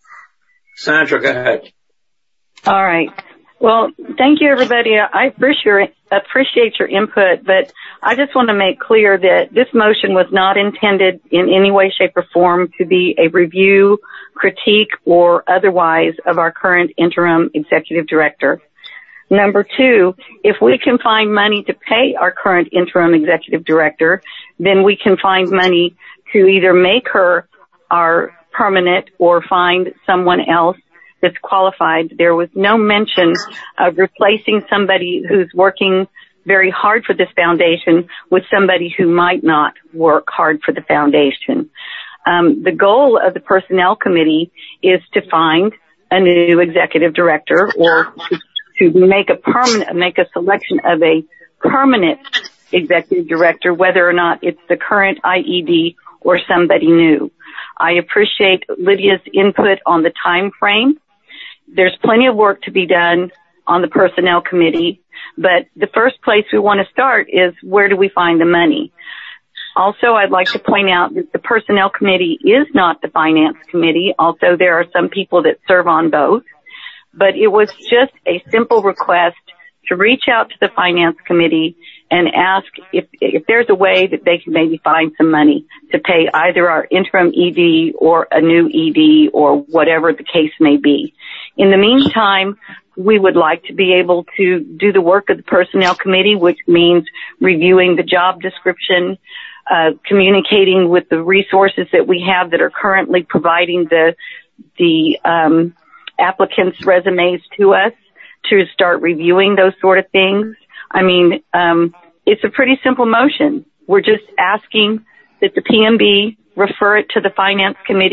Sandra, go ahead. All right. Well, thank you, everybody. I appreciate appreciate your input, but I just want to make clear that this motion was not intended in any way, shape, or form to be a review, critique, or otherwise of our current interim executive director. Number two, if we can find money to pay our current interim executive director, then we can find money to either make her our permanent or find someone else that's qualified. There was no mention of replacing somebody who's working very hard for this foundation with somebody who might not work hard for the foundation. Um, the goal of the personnel committee is to find a new executive director or to, to make a permanent, make a selection of a permanent executive director, whether or not it's the current I E D or somebody new. I appreciate Lydia's input on the time frame. There's plenty of work to be done on the personnel committee, but the first place we want to start is where do we find the money? Also, I'd like to point out that the personnel committee is not the finance committee, although there are some people that serve on both, but it was just a simple request to reach out to the finance committee and ask if, if there's a way that they can maybe find some money to pay either our interim E D or a new E D or whatever the case may be. In the meantime, we would like to be able to do the work of the personnel committee, which means reviewing the job description, uh, communicating with the resources that we have that are currently providing the, the, um, applicants' resumes to us to start reviewing those sort of things. I mean, um, it's a pretty simple motion. We're just asking that the P M B refer it to the finance committee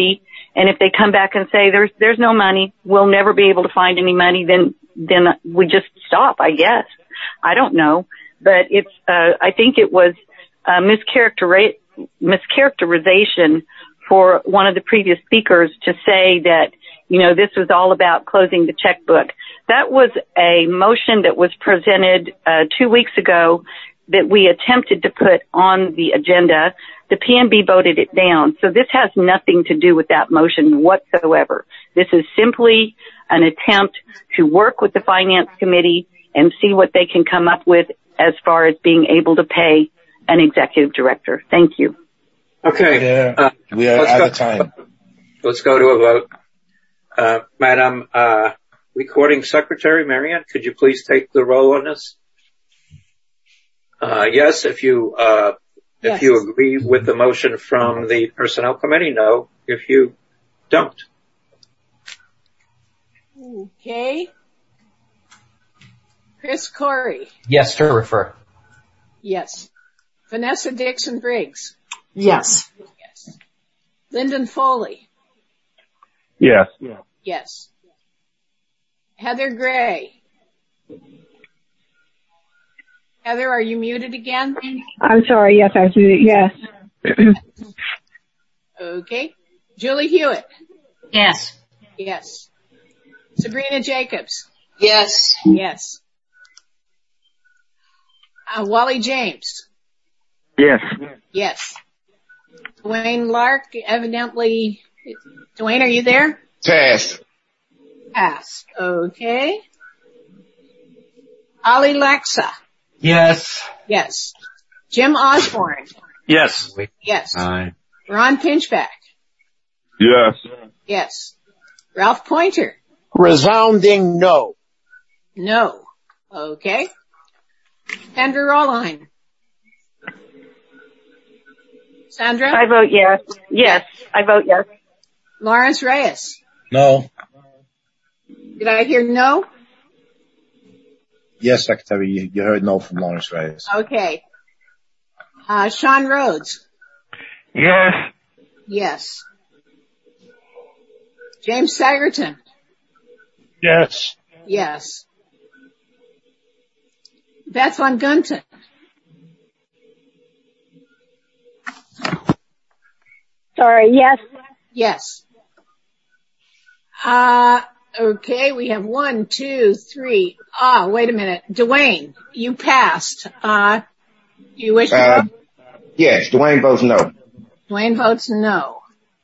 And if they come back and say there's there's no money, we'll never be able to find any money, then then we just stop, I guess. I don't know, but it's uh, I think it was a mischaracteri- mischaracterization for one of the previous speakers to say that, you know, this was all about closing the checkbook. That was a motion that was presented uh, two weeks ago that we attempted to put on the agenda. The P N B voted it down. So this has nothing to do with that motion whatsoever. This is simply an attempt to work with the Finance Committee and see what they can come up with as far as being able to pay an executive director. Thank you. Okay. Yeah, uh, we are out of time. Let's go to a vote. Uh, Madam uh, Recording Secretary, Marianne, could you please take the roll on this? Uh, yes, if you, uh, if Yes. you agree with the motion from the Personnel Committee, no, if you don't. Okay. Chris Corey. Yes, to refer. Yes. Vanessa Dixon Briggs. Yes. Yes. Lyndon Foley. Yes. Yes. Heather Gray. Heather, are you muted again? I'm sorry. Yes, I was muted. Yes. Okay. Julie Hewitt. Yes. Yes. Sabrina Jacobs. Yes. Yes. Uh, Wally James. Yes. Yes. Dwayne Lark, evidently. Dwayne, are you there? Pass. Pass. Okay. Ali Laxa. Yes. Yes. Jim Osborne. Yes. Yes. Aye. Ron Pinchback. Yes. Yes. Ralph Pointer. Resounding no. No. Okay. Sandra Rollheim. Sandra? I vote yes. Yes, I vote yes. Lawrence Reyes. No. Did I hear no? Yes, Secretary, you, you heard no from Lawrence Reyes. Okay. Uh, Sean Rhodes. Yes. Yes. James Sagerton. Yes. Yes. Beth Von Gunten. Sorry. Yes. Yes. Uh, okay, we have one, two, three. Ah, wait a minute. Dwayne, you passed. Uh, you wish to Uh, vote? yes, Dwayne votes no. Dwayne votes no.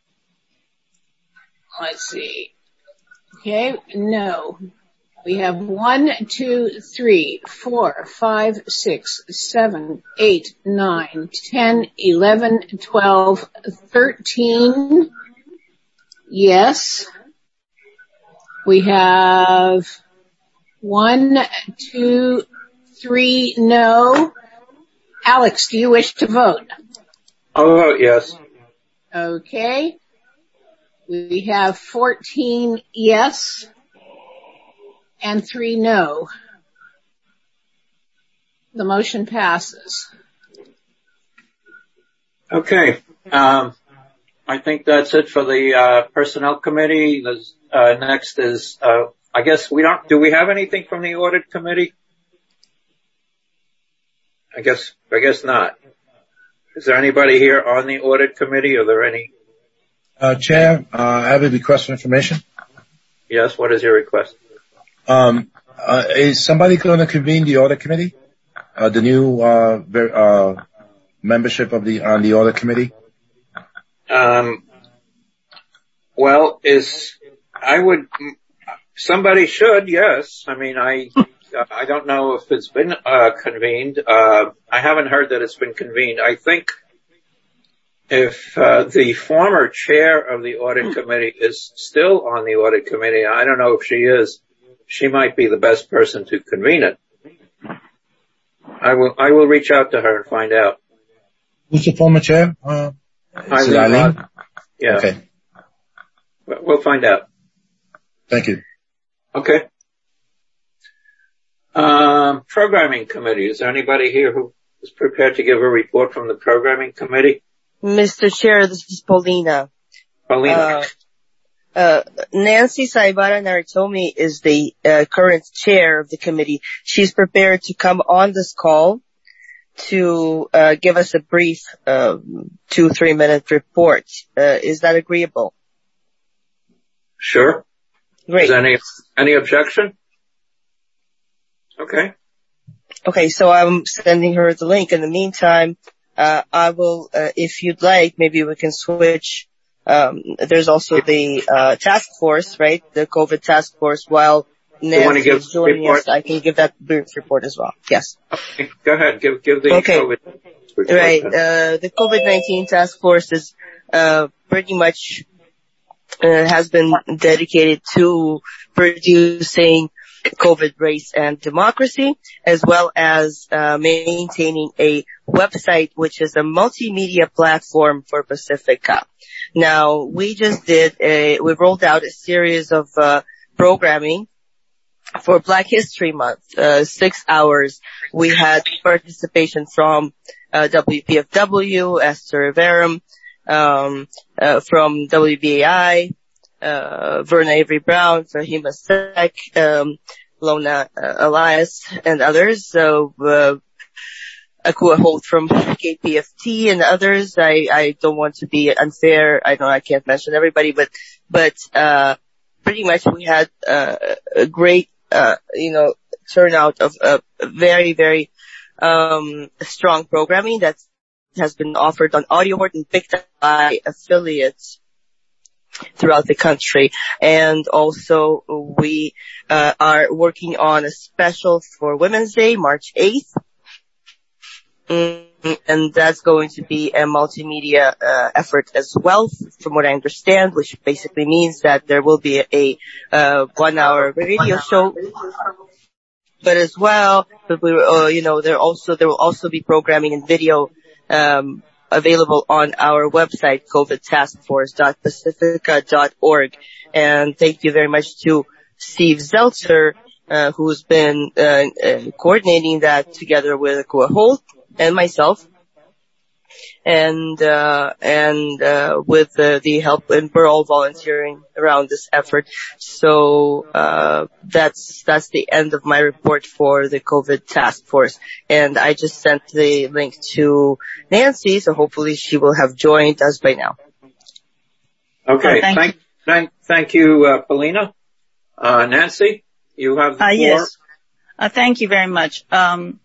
Let's see. Okay, no. We have one, two, three, four, five, six, seven, eight, nine, ten, eleven, twelve, thirteen. Yes. We have one, two, three, no. Alex, do you wish to vote? I'll vote yes. Okay. We have fourteen yes and three no. The motion passes. Okay. Um, I think that's it for the uh, Personnel Committee. There's, uh, next is, uh, I guess we don't, do we have anything from the Audit Committee? I guess, I guess not. Is there anybody here on the Audit Committee? Are there any? Uh, Chair, uh, I have a request for information. Yes, what is your request? Um, uh, is somebody going to convene the Audit Committee? Uh, the new, uh, ver- uh, membership of the, on the Audit Committee? Um, well, is, I would, somebody should, yes. I mean, I, I don't know if it's been, uh, convened. Uh, I haven't heard that it's been convened. I think if, uh, the former chair of the Audit Committee is still on the Audit Committee, I don't know if she is, she might be the best person to convene it. I will, I will reach out to her and find out. Who's the former chair? Uh, is it Eileen, Eileen? uh, yeah. Okay. We'll find out. Thank you. Okay. Um, Programming Committee. Is there anybody here who is prepared to give a report from the Programming Committee? Mister Chair, this is Paulina. Paulina. Uh, Uh, Nancy Saibara Naritomi is the uh, current chair of the committee. She's prepared to come on this call to uh, give us a brief uh, two, three minute report. Uh, is that agreeable? Sure. Great. Is any, any objection? Okay. Okay, so I'm sending her the link. In the meantime, uh, I will, uh, if you'd like, maybe we can switch. Um, there's also the uh, task force, right? The COVID task force. While Nancy is joining us, I can give that brief report as well. Yes. Okay, go ahead. Give give the okay. COVID report. Right. Uh, the COVID nineteen task force is uh, pretty much uh, has been dedicated to producing COVID, Race, and Democracy, as well as uh, maintaining a website, which is a multimedia platform for Pacifica. Now, we just did a, we rolled out a series of uh, programming for Black History Month, uh, six hours. We had participation from uh, W P F W, Esther Verum, um, uh, from W B A I, uh, Verna Avery Brown, Fahima Sek, um, Lona uh, Elias, and others. So, uh, Akua Holt from K P F T and others. I, I don't want to be unfair. I know I can't mention everybody, but, but, uh, pretty much we had, uh, a great, uh, you know, turnout of, uh, very, very, um, strong programming that has been offered on audio board and picked up by affiliates throughout the country. And also we, uh, are working on a special for Women's Day, March eighth. Mm, and that's going to be a multimedia uh, effort as well, from what I understand, which basically means that there will be a, a uh, one-hour radio show. But as well, but we, uh, you know, there also there will also be programming and video um, available on our website, covid task force dot pacifica dot org. And thank you very much to Steve Zeltzer, uh, who's been uh, uh, coordinating that together with Akua Holt and myself, and uh and uh with uh, the help, and we're all volunteering around this effort. So uh that's that's the end of my report for the COVID task force, and I just sent the link to Nancy, so hopefully she will have joined us by now. Okay, oh, thank, thank thank thank you, uh, Paulina. Uh, Nancy, you have the uh, floor. Yes, uh, thank you very much. Um,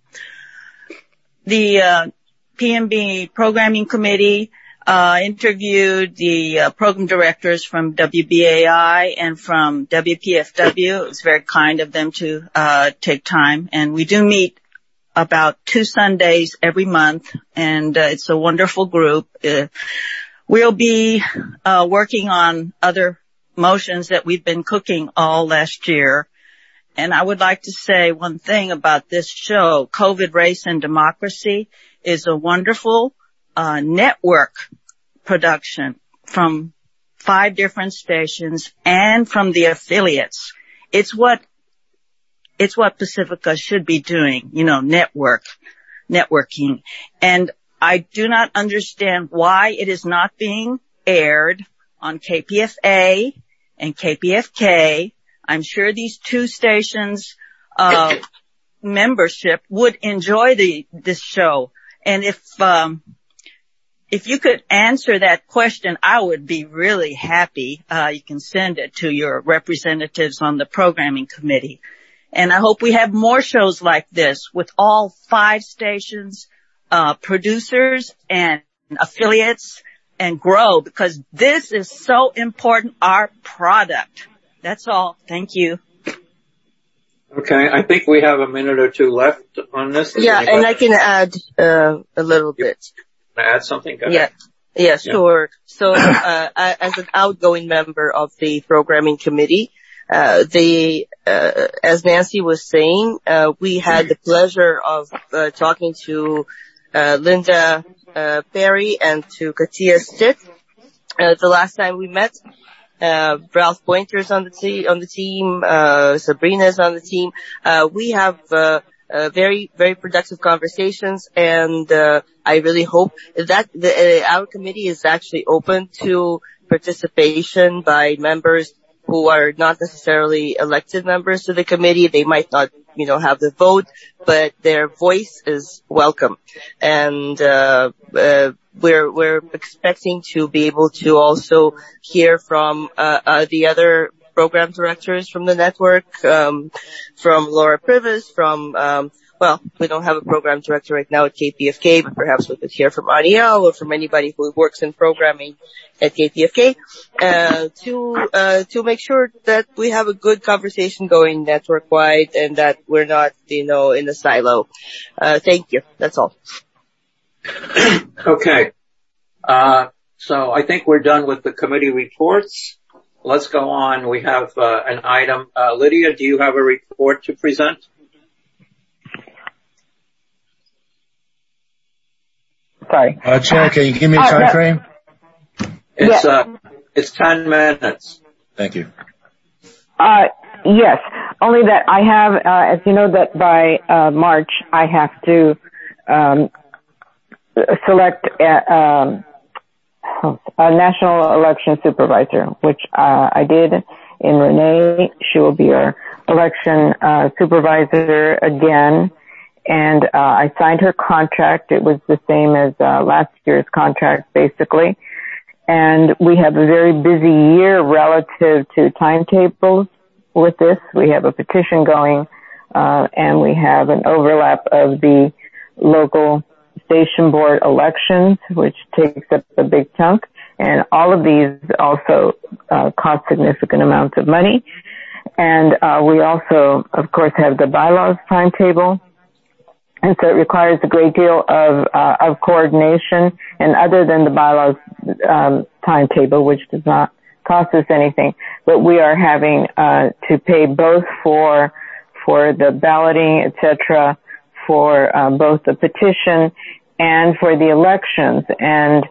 The uh, P M B Programming Committee uh, interviewed the uh, program directors from W B A I and from W P F W. It was very kind of them to uh, take time. And we do meet about two Sundays every month, and uh, it's a wonderful group. Uh, we'll be uh, working on other motions that we've been cooking all last year. And I would like to say one thing about this show. COVID, Race, and Democracy is a wonderful uh, network production from five different stations and from the affiliates. It's what it's what Pacifica should be doing, you know, network, networking. And I do not understand why it is not being aired on K P F A and K P F K. I'm sure these two stations, uh, membership would enjoy the, this show. And if, um, if you could answer that question, I would be really happy. Uh, you can send it to your representatives on the programming committee. And I hope we have more shows like this with all five stations, uh, producers and affiliates, and grow, because this is so important, our product. That's all. Thank you. Okay. I think we have a minute or two left on this. Is yeah, and I can add uh, a little bit. Can I add something? Go yeah. ahead. Yeah, sure. Yeah. So, uh, I, as an outgoing member of the programming committee, uh, the, uh, as Nancy was saying, uh, we had the pleasure of uh, talking to uh, Linda uh, Perry and to Katia Stitt uh, the last time we met. Uh, Ralph Pointer's on the te- on the team, uh, Sabrina's on the team. Uh, we have, uh, uh, very, very productive conversations, and, uh, I really hope that the, uh, our committee is actually open to participation by members who are not necessarily elected members to the committee. They might not, you know, have the vote, but their voice is welcome. And, uh, uh, we're, we're expecting to be able to also hear from, uh, uh the other program directors from the network, um, from Laura Privis, from, um, well, we don't have a program director right now at K P F K, but perhaps we could hear from Ariel or from anybody who works in programming at K P F K, uh, to, uh, to make sure that we have a good conversation going network-wide and that we're not, you know, in a silo. Uh, thank you. That's all. Okay. Uh, so I think we're done with the committee reports. Let's go on. We have, uh, an item. Uh, Lydia, do you have a report to present? Sorry. Uh, Chair, can you give me a uh, time no. frame? It's, yeah. uh, it's ten minutes. Thank you. Uh, yes. Only that I have, uh, as you know, that by, uh, March, I have to, um, select a, um, a national election supervisor, which, uh, I did in Renee. She will be our election, uh, supervisor again. And, uh, I signed her contract. It was the same as, uh, last year's contract, basically. And we have a very busy year relative to timetables with this. We have a petition going, uh, and we have an overlap of the local station board elections, which takes up a big chunk. And all of these also, uh, cost significant amounts of money. And, uh, we also, of course, have the bylaws timetable. And so it requires a great deal of, uh, of coordination. And other than the bylaws, um, timetable, which does not cost us anything, but we are having, uh, to pay both for, for the balloting, et cetera, for, um, both the petition and for the elections. And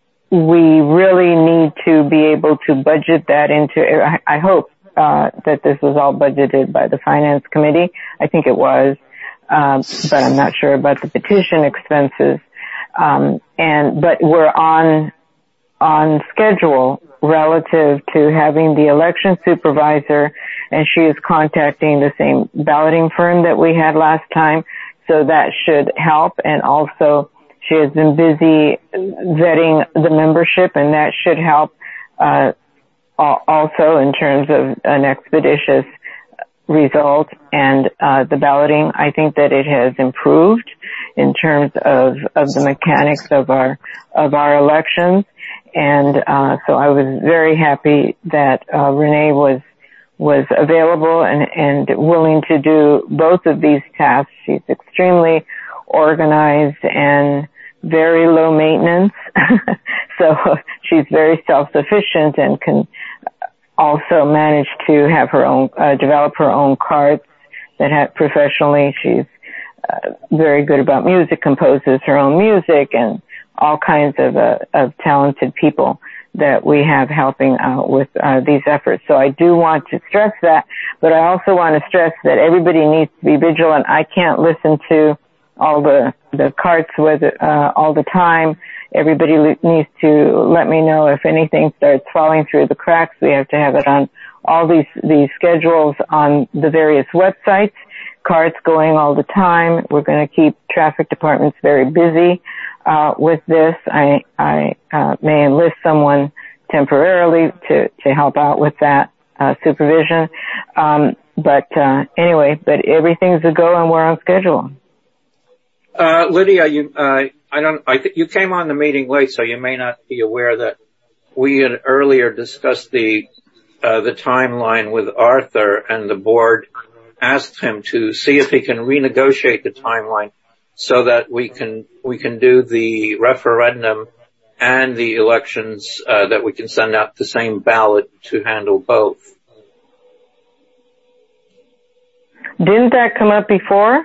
we really need to be able to budget that into, I, I hope, uh, that this was all budgeted by the finance committee. I think it was. Um, but I'm not sure about the petition expenses. Um, and, but we're on, on schedule relative to having the election supervisor, and she is contacting the same balloting firm that we had last time. So that should help. And also she has been busy vetting the membership, and that should help, uh, also in terms of an expeditious result. And uh the balloting, I think that it has improved in terms of of the mechanics of our of our elections. And uh so I was very happy that uh Renee was was available and and willing to do both of these tasks. She's extremely organized and very low maintenance. So she's very self-sufficient and can also managed to have her own, uh, develop her own cards that have professionally. She's uh, very good about music, composes her own music, and all kinds of, uh, of talented people that we have helping out with uh, these efforts. So I do want to stress that, but I also want to stress that everybody needs to be vigilant. I can't listen to all the, the carts with, uh, all the time. Everybody needs to let me know if anything starts falling through the cracks. We have to have it on all these, these schedules on the various websites, carts going all the time. We're going to keep traffic departments very busy, uh, with this. I, I, uh, may enlist someone temporarily to, to help out with that, uh, supervision. Um, but, uh, anyway, but everything's a go and we're on schedule. Uh, Lydia, you, uh, I don't, I think you came on the meeting late, so you may not be aware that we had earlier discussed the, uh, the timeline with Arthur, and the board asked him to see if he can renegotiate the timeline so that we can, we can do the referendum and the elections, uh, that we can send out the same ballot to handle both. Didn't that come up before?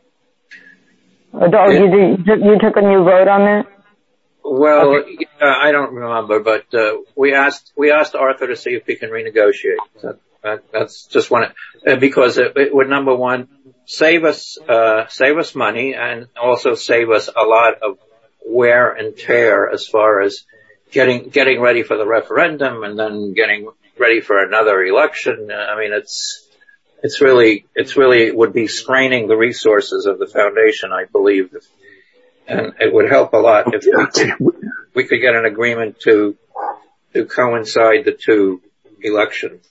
Oh, you, did, you took a new vote on that? Well, okay. uh, I don't remember, but uh, we asked we asked Arthur to see if he can renegotiate. So that, that's just one, uh, because it, it would, number one, save us uh, save us money, and also save us a lot of wear and tear as far as getting getting ready for the referendum and then getting ready for another election. I mean, it's it's really it's really would be straining the resources of the foundation, I believe, and it would help a lot if we could, we could get an agreement to to coincide the two elections.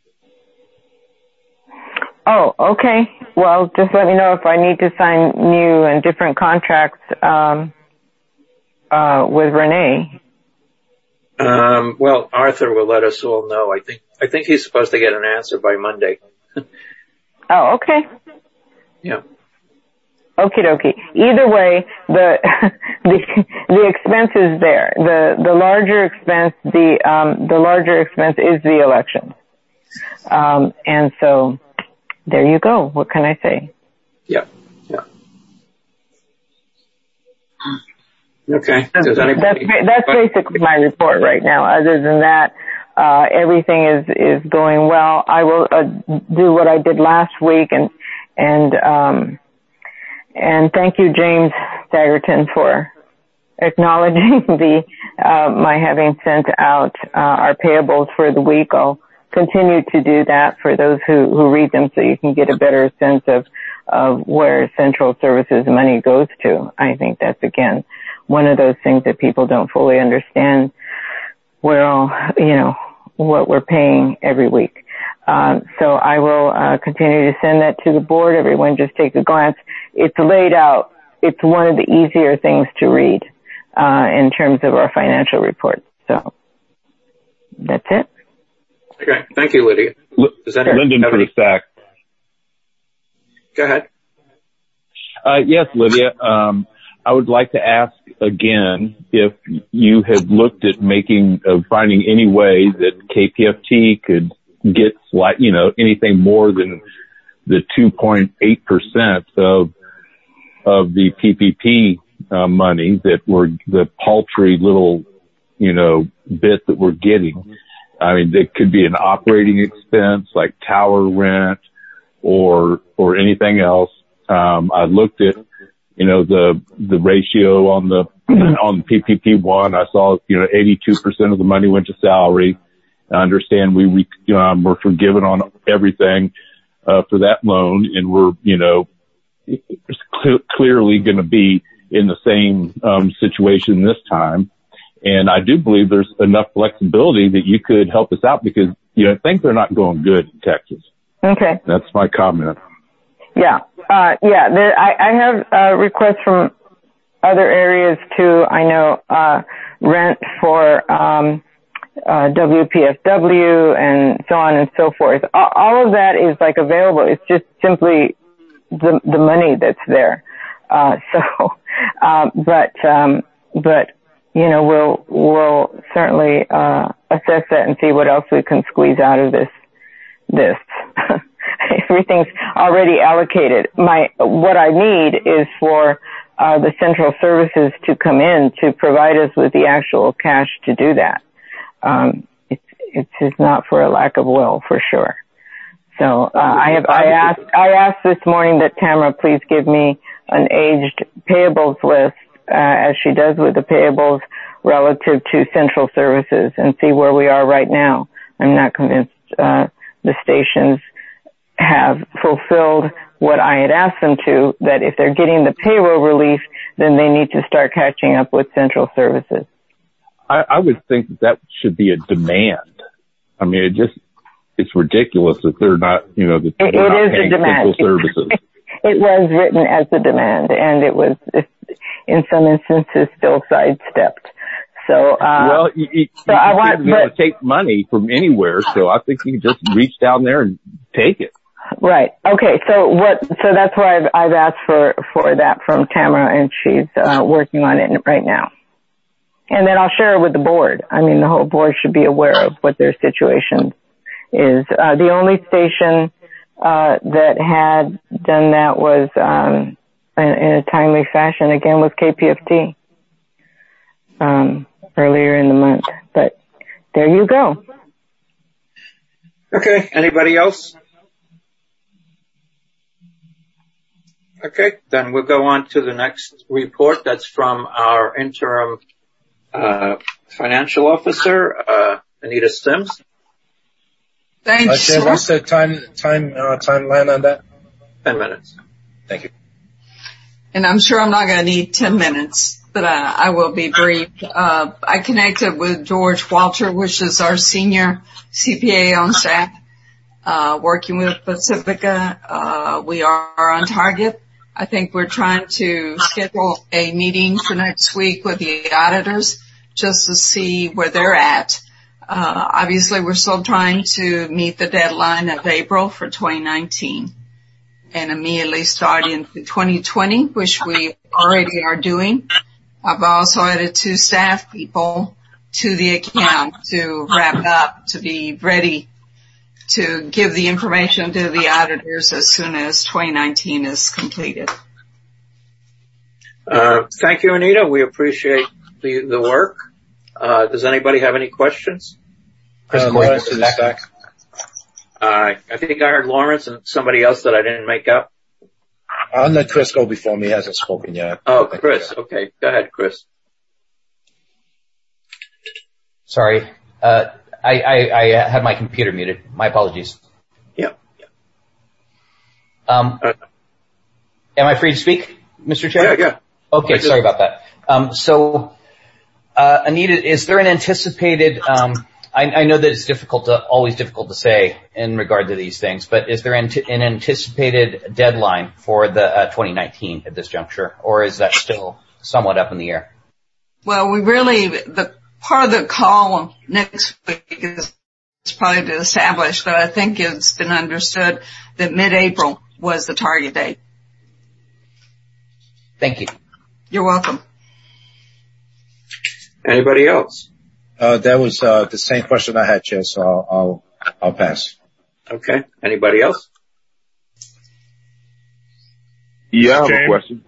Oh, okay. Well, just let me know if I need to sign new and different contracts um, uh, with Renee. Um, well, Arthur will let us all know. I think I think he's supposed to get an answer by Monday. Oh, okay. Yeah. Okie dokie. Either way, the the the expense is there. The the larger expense, the um, the larger expense is the election, um, and so there you go. What can I say? Yeah. Yeah. Okay. Does anybody... That's, that's basically my report right now. Other than that, uh, everything is, is going well. I will uh, do what I did last week and, and, um, and thank you, James Staggerton, for acknowledging the, uh, my having sent out, uh, our payables for the week. I'll continue to do that for those who, who read them so you can get a better sense of, of where Central Services money goes to. I think that's, again, one of those things that people don't fully understand, where all, you know, what we're paying every week. Um, so I will uh, continue to send that to the board. Everyone just take a glance. It's laid out. It's one of the easier things to read uh, in terms of our financial reports. So that's it. Okay. Thank you, Lydia. Does Lyndon for the stack. Go ahead. Uh, yes, Lydia. Um, I would like to ask again if you had looked at making, uh, finding any way that K P F T could get, like, you know, anything more than the two point eight percent of, of the P P P, uh, money that we're, the paltry little, you know, bit that we're getting. I mean, it could be an operating expense like tower rent or, or anything else. Um, I looked at, you know, the, the ratio on the, on P P P one. I saw, you know, eighty-two percent of the money went to salary. I understand we, we, um, we're forgiven on everything, uh, for that loan. And we're, you know, cl- clearly going to be in the same, um, situation this time. And I do believe there's enough flexibility that you could help us out because, you know, things are not going good in Texas. Okay. That's my comment. Yeah. Uh, yeah, there, I, I have uh, requests from other areas too. I know uh, rent for um, uh, W P F W and so on and so forth. All, all of that is like available. It's just simply the the money that's there. Uh, so, uh, but um, but you know, we'll we'll certainly uh, assess that and see what else we can squeeze out of this this. Everything's already allocated. My, what I need is for, uh, the Central Services to come in to provide us with the actual cash to do that. Um, it's, it's just not for a lack of will, for sure. So, uh, I have, I asked, I asked this morning that Tamara please give me an aged payables list, uh, as she does with the payables relative to Central Services and see where we are right now. I'm not convinced, uh, the stations have fulfilled what I had asked them to, that if they're getting the payroll relief, then they need to start catching up with Central Services. I, I would think that that should be a demand. I mean, it just, it's ridiculous that they're not, you know, that they're it, not it is paying a demand. Central Services. It was written as a demand, and it was, in some instances, still sidestepped. So, uh, well, you, you, so you I want, be but, able to take money from anywhere, so I think you can just reach down there and take it. Right. Okay. So what? So that's why I've, I've asked for for that from Tamara, and she's uh, working on it right now. And then I'll share it with the board. I mean, the whole board should be aware of what their situation is. Uh, the only station uh, that had done that was um, in, in a timely fashion. Again, was K P F T um, earlier in the month. But there you go. Okay. Anybody else? Okay, then we'll go on to the next report. That's from our interim Uh, Financial Officer, uh, Anita Sims. Uh, Thanks. Chair, what's the time, time, uh, timeline on that? Ten minutes. Thank you. And I'm sure I'm not going to need ten minutes, but uh, I will be brief. Uh, I connected with George Walter, which is our senior C P A on staff, uh, working with Pacifica. Uh, we are on target. I think we're trying to schedule a meeting for next week with the auditors just to see where they're at. Uh, obviously we're still trying to meet the deadline of April for twenty nineteen and immediately start into twenty twenty, which we already are doing. I've also added two staff people to the account to wrap up, to be ready to give the information to the auditors as soon as twenty nineteen is completed. Uh, thank you, Anita. We appreciate the, the work. Uh, does anybody have any questions? Chris uh, Lawrence to the stack. Uh, I think I heard Lawrence and somebody else that I didn't make up. I'll let Chris go before me. He hasn't spoken yet. Oh, Chris. Okay. Go ahead, Chris. Sorry. Uh, I, I, I had my computer muted. My apologies. Yeah. Um, uh, am I free to speak, Mister Chair? Yeah, yeah. Okay, just, sorry about that. Um, so, uh, Anita, is there an anticipated, um, I, I know that it's difficult to, always difficult to say in regard to these things, but is there an, an anticipated deadline for the uh, twenty nineteen at this juncture, or is that still somewhat up in the air? Well, we really, the part of the call next week is probably to establish, but I think it's been understood that mid-April was the target date. Thank you. You're welcome. Anybody else? Uh, that was, uh, the same question I had, Chair, so I'll, I'll, I'll pass. Okay. Anybody else? Yeah, I have James. a question.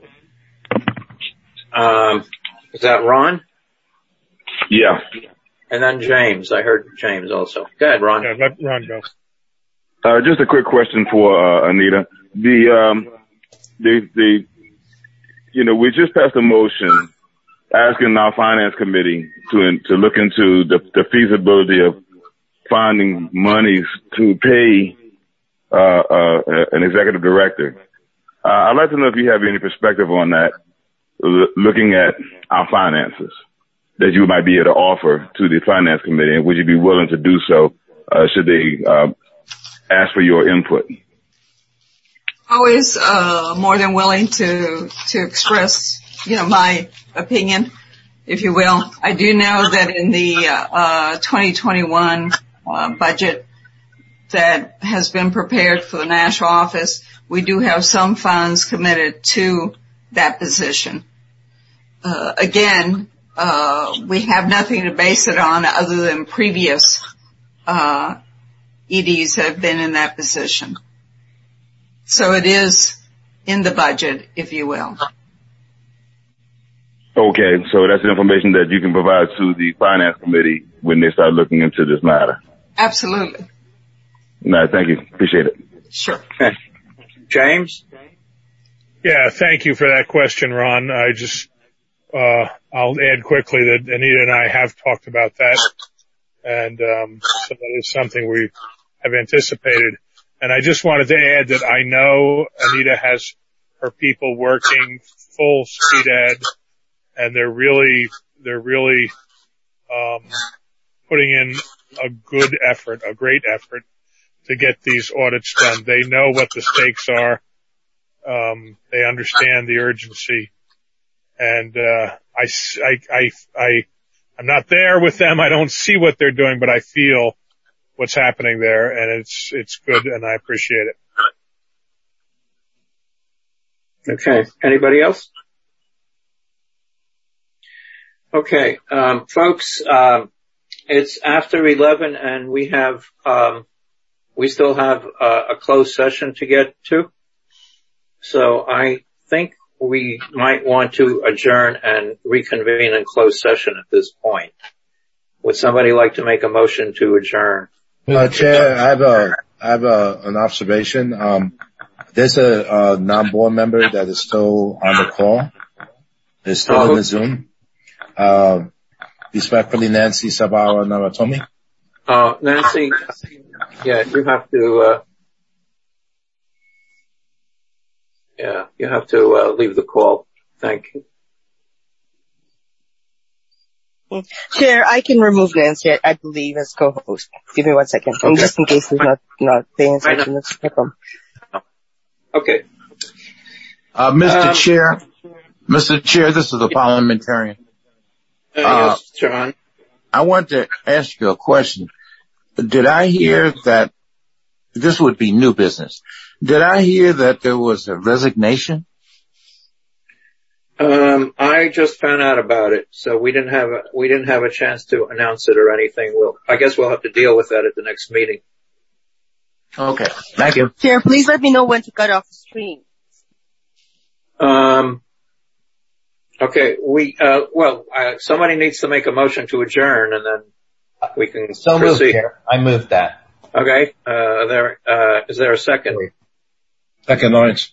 Um, is that Ron? Yeah. And then James. I heard James also. Go ahead, Ron. Yeah, let Ron go. Uh, just a quick question for, uh, Anita. The, um, the, the, you know, we just passed a motion asking our finance committee to, to look into the, the feasibility of finding monies to pay, uh, uh, an executive director. Uh, I'd like to know if you have any perspective on that, l- looking at our finances that you might be able to offer to the finance committee, and would you be willing to do so, uh, should they, uh, ask for your input? Always, uh, more than willing to, to express, you know, my opinion, if you will. I do know that in the, uh, twenty twenty-one, uh, budget that has been prepared for the national office, we do have some funds committed to that position. Uh, again, uh, we have nothing to base it on other than previous, uh, E Ds that have been in that position. So it is in the budget, if you will. Okay, so that's information that you can provide to the finance committee when they start looking into this matter. Absolutely. No, thank you. Appreciate it. Sure. Okay. James? Yeah, thank you for that question, Ron. I just, uh, I'll add quickly that Anita and I have talked about that. And, um, so that is something we have anticipated. And I just wanted to add that I know Anita has her people working full speed ahead, and they're really, they're really, um, putting in a good effort, a great effort to get these audits done. They know what the stakes are. Um, they understand the urgency. And, uh, I, I, I, I, I'm not there with them. I don't see what they're doing, but I feel what's happening there, and it's, it's good, and I appreciate it. Okay. Anybody else? Okay. Um, folks, um, it's after eleven, and we have, um, we still have uh, a closed session to get to. So I think we might want to adjourn and reconvene in closed session at this point. Would somebody like to make a motion to adjourn? Uh, Chair, I have a, I have a, an observation. Um, there's a, a non-board member that is still on the call. Is still oh. in the Zoom. Uh, Respectfully, Nancy Sabara Naratomi. Uh, Nancy, yeah, you have to, uh, yeah, you have to, uh, leave the call. Thank you. Chair, I can remove Nancy, I believe, as co-host. Give me one second. And Okay. just in case he's not, not paying attention, that's no problem. Okay. Uh, Mister Um, Chair, Mister Chair, this is a parliamentarian. Uh, Uh, yes, John. I want to ask you a question. Did I hear that this would be new business? Did I hear that there was a resignation? Um, I just found out about it, so we didn't have a, we didn't have a chance to announce it or anything. We'll, I guess we'll have to deal with that at the next meeting. Okay, thank you. Chair, please let me know when to cut off the stream. Um, okay, we, uh, well, uh, somebody needs to make a motion to adjourn and then we can So moved, proceed. Chair. I moved that. Okay, uh, there, uh, is there a second? Second, Lawrence.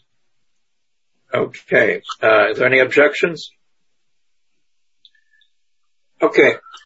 Okay, uh, is there any objections? Okay.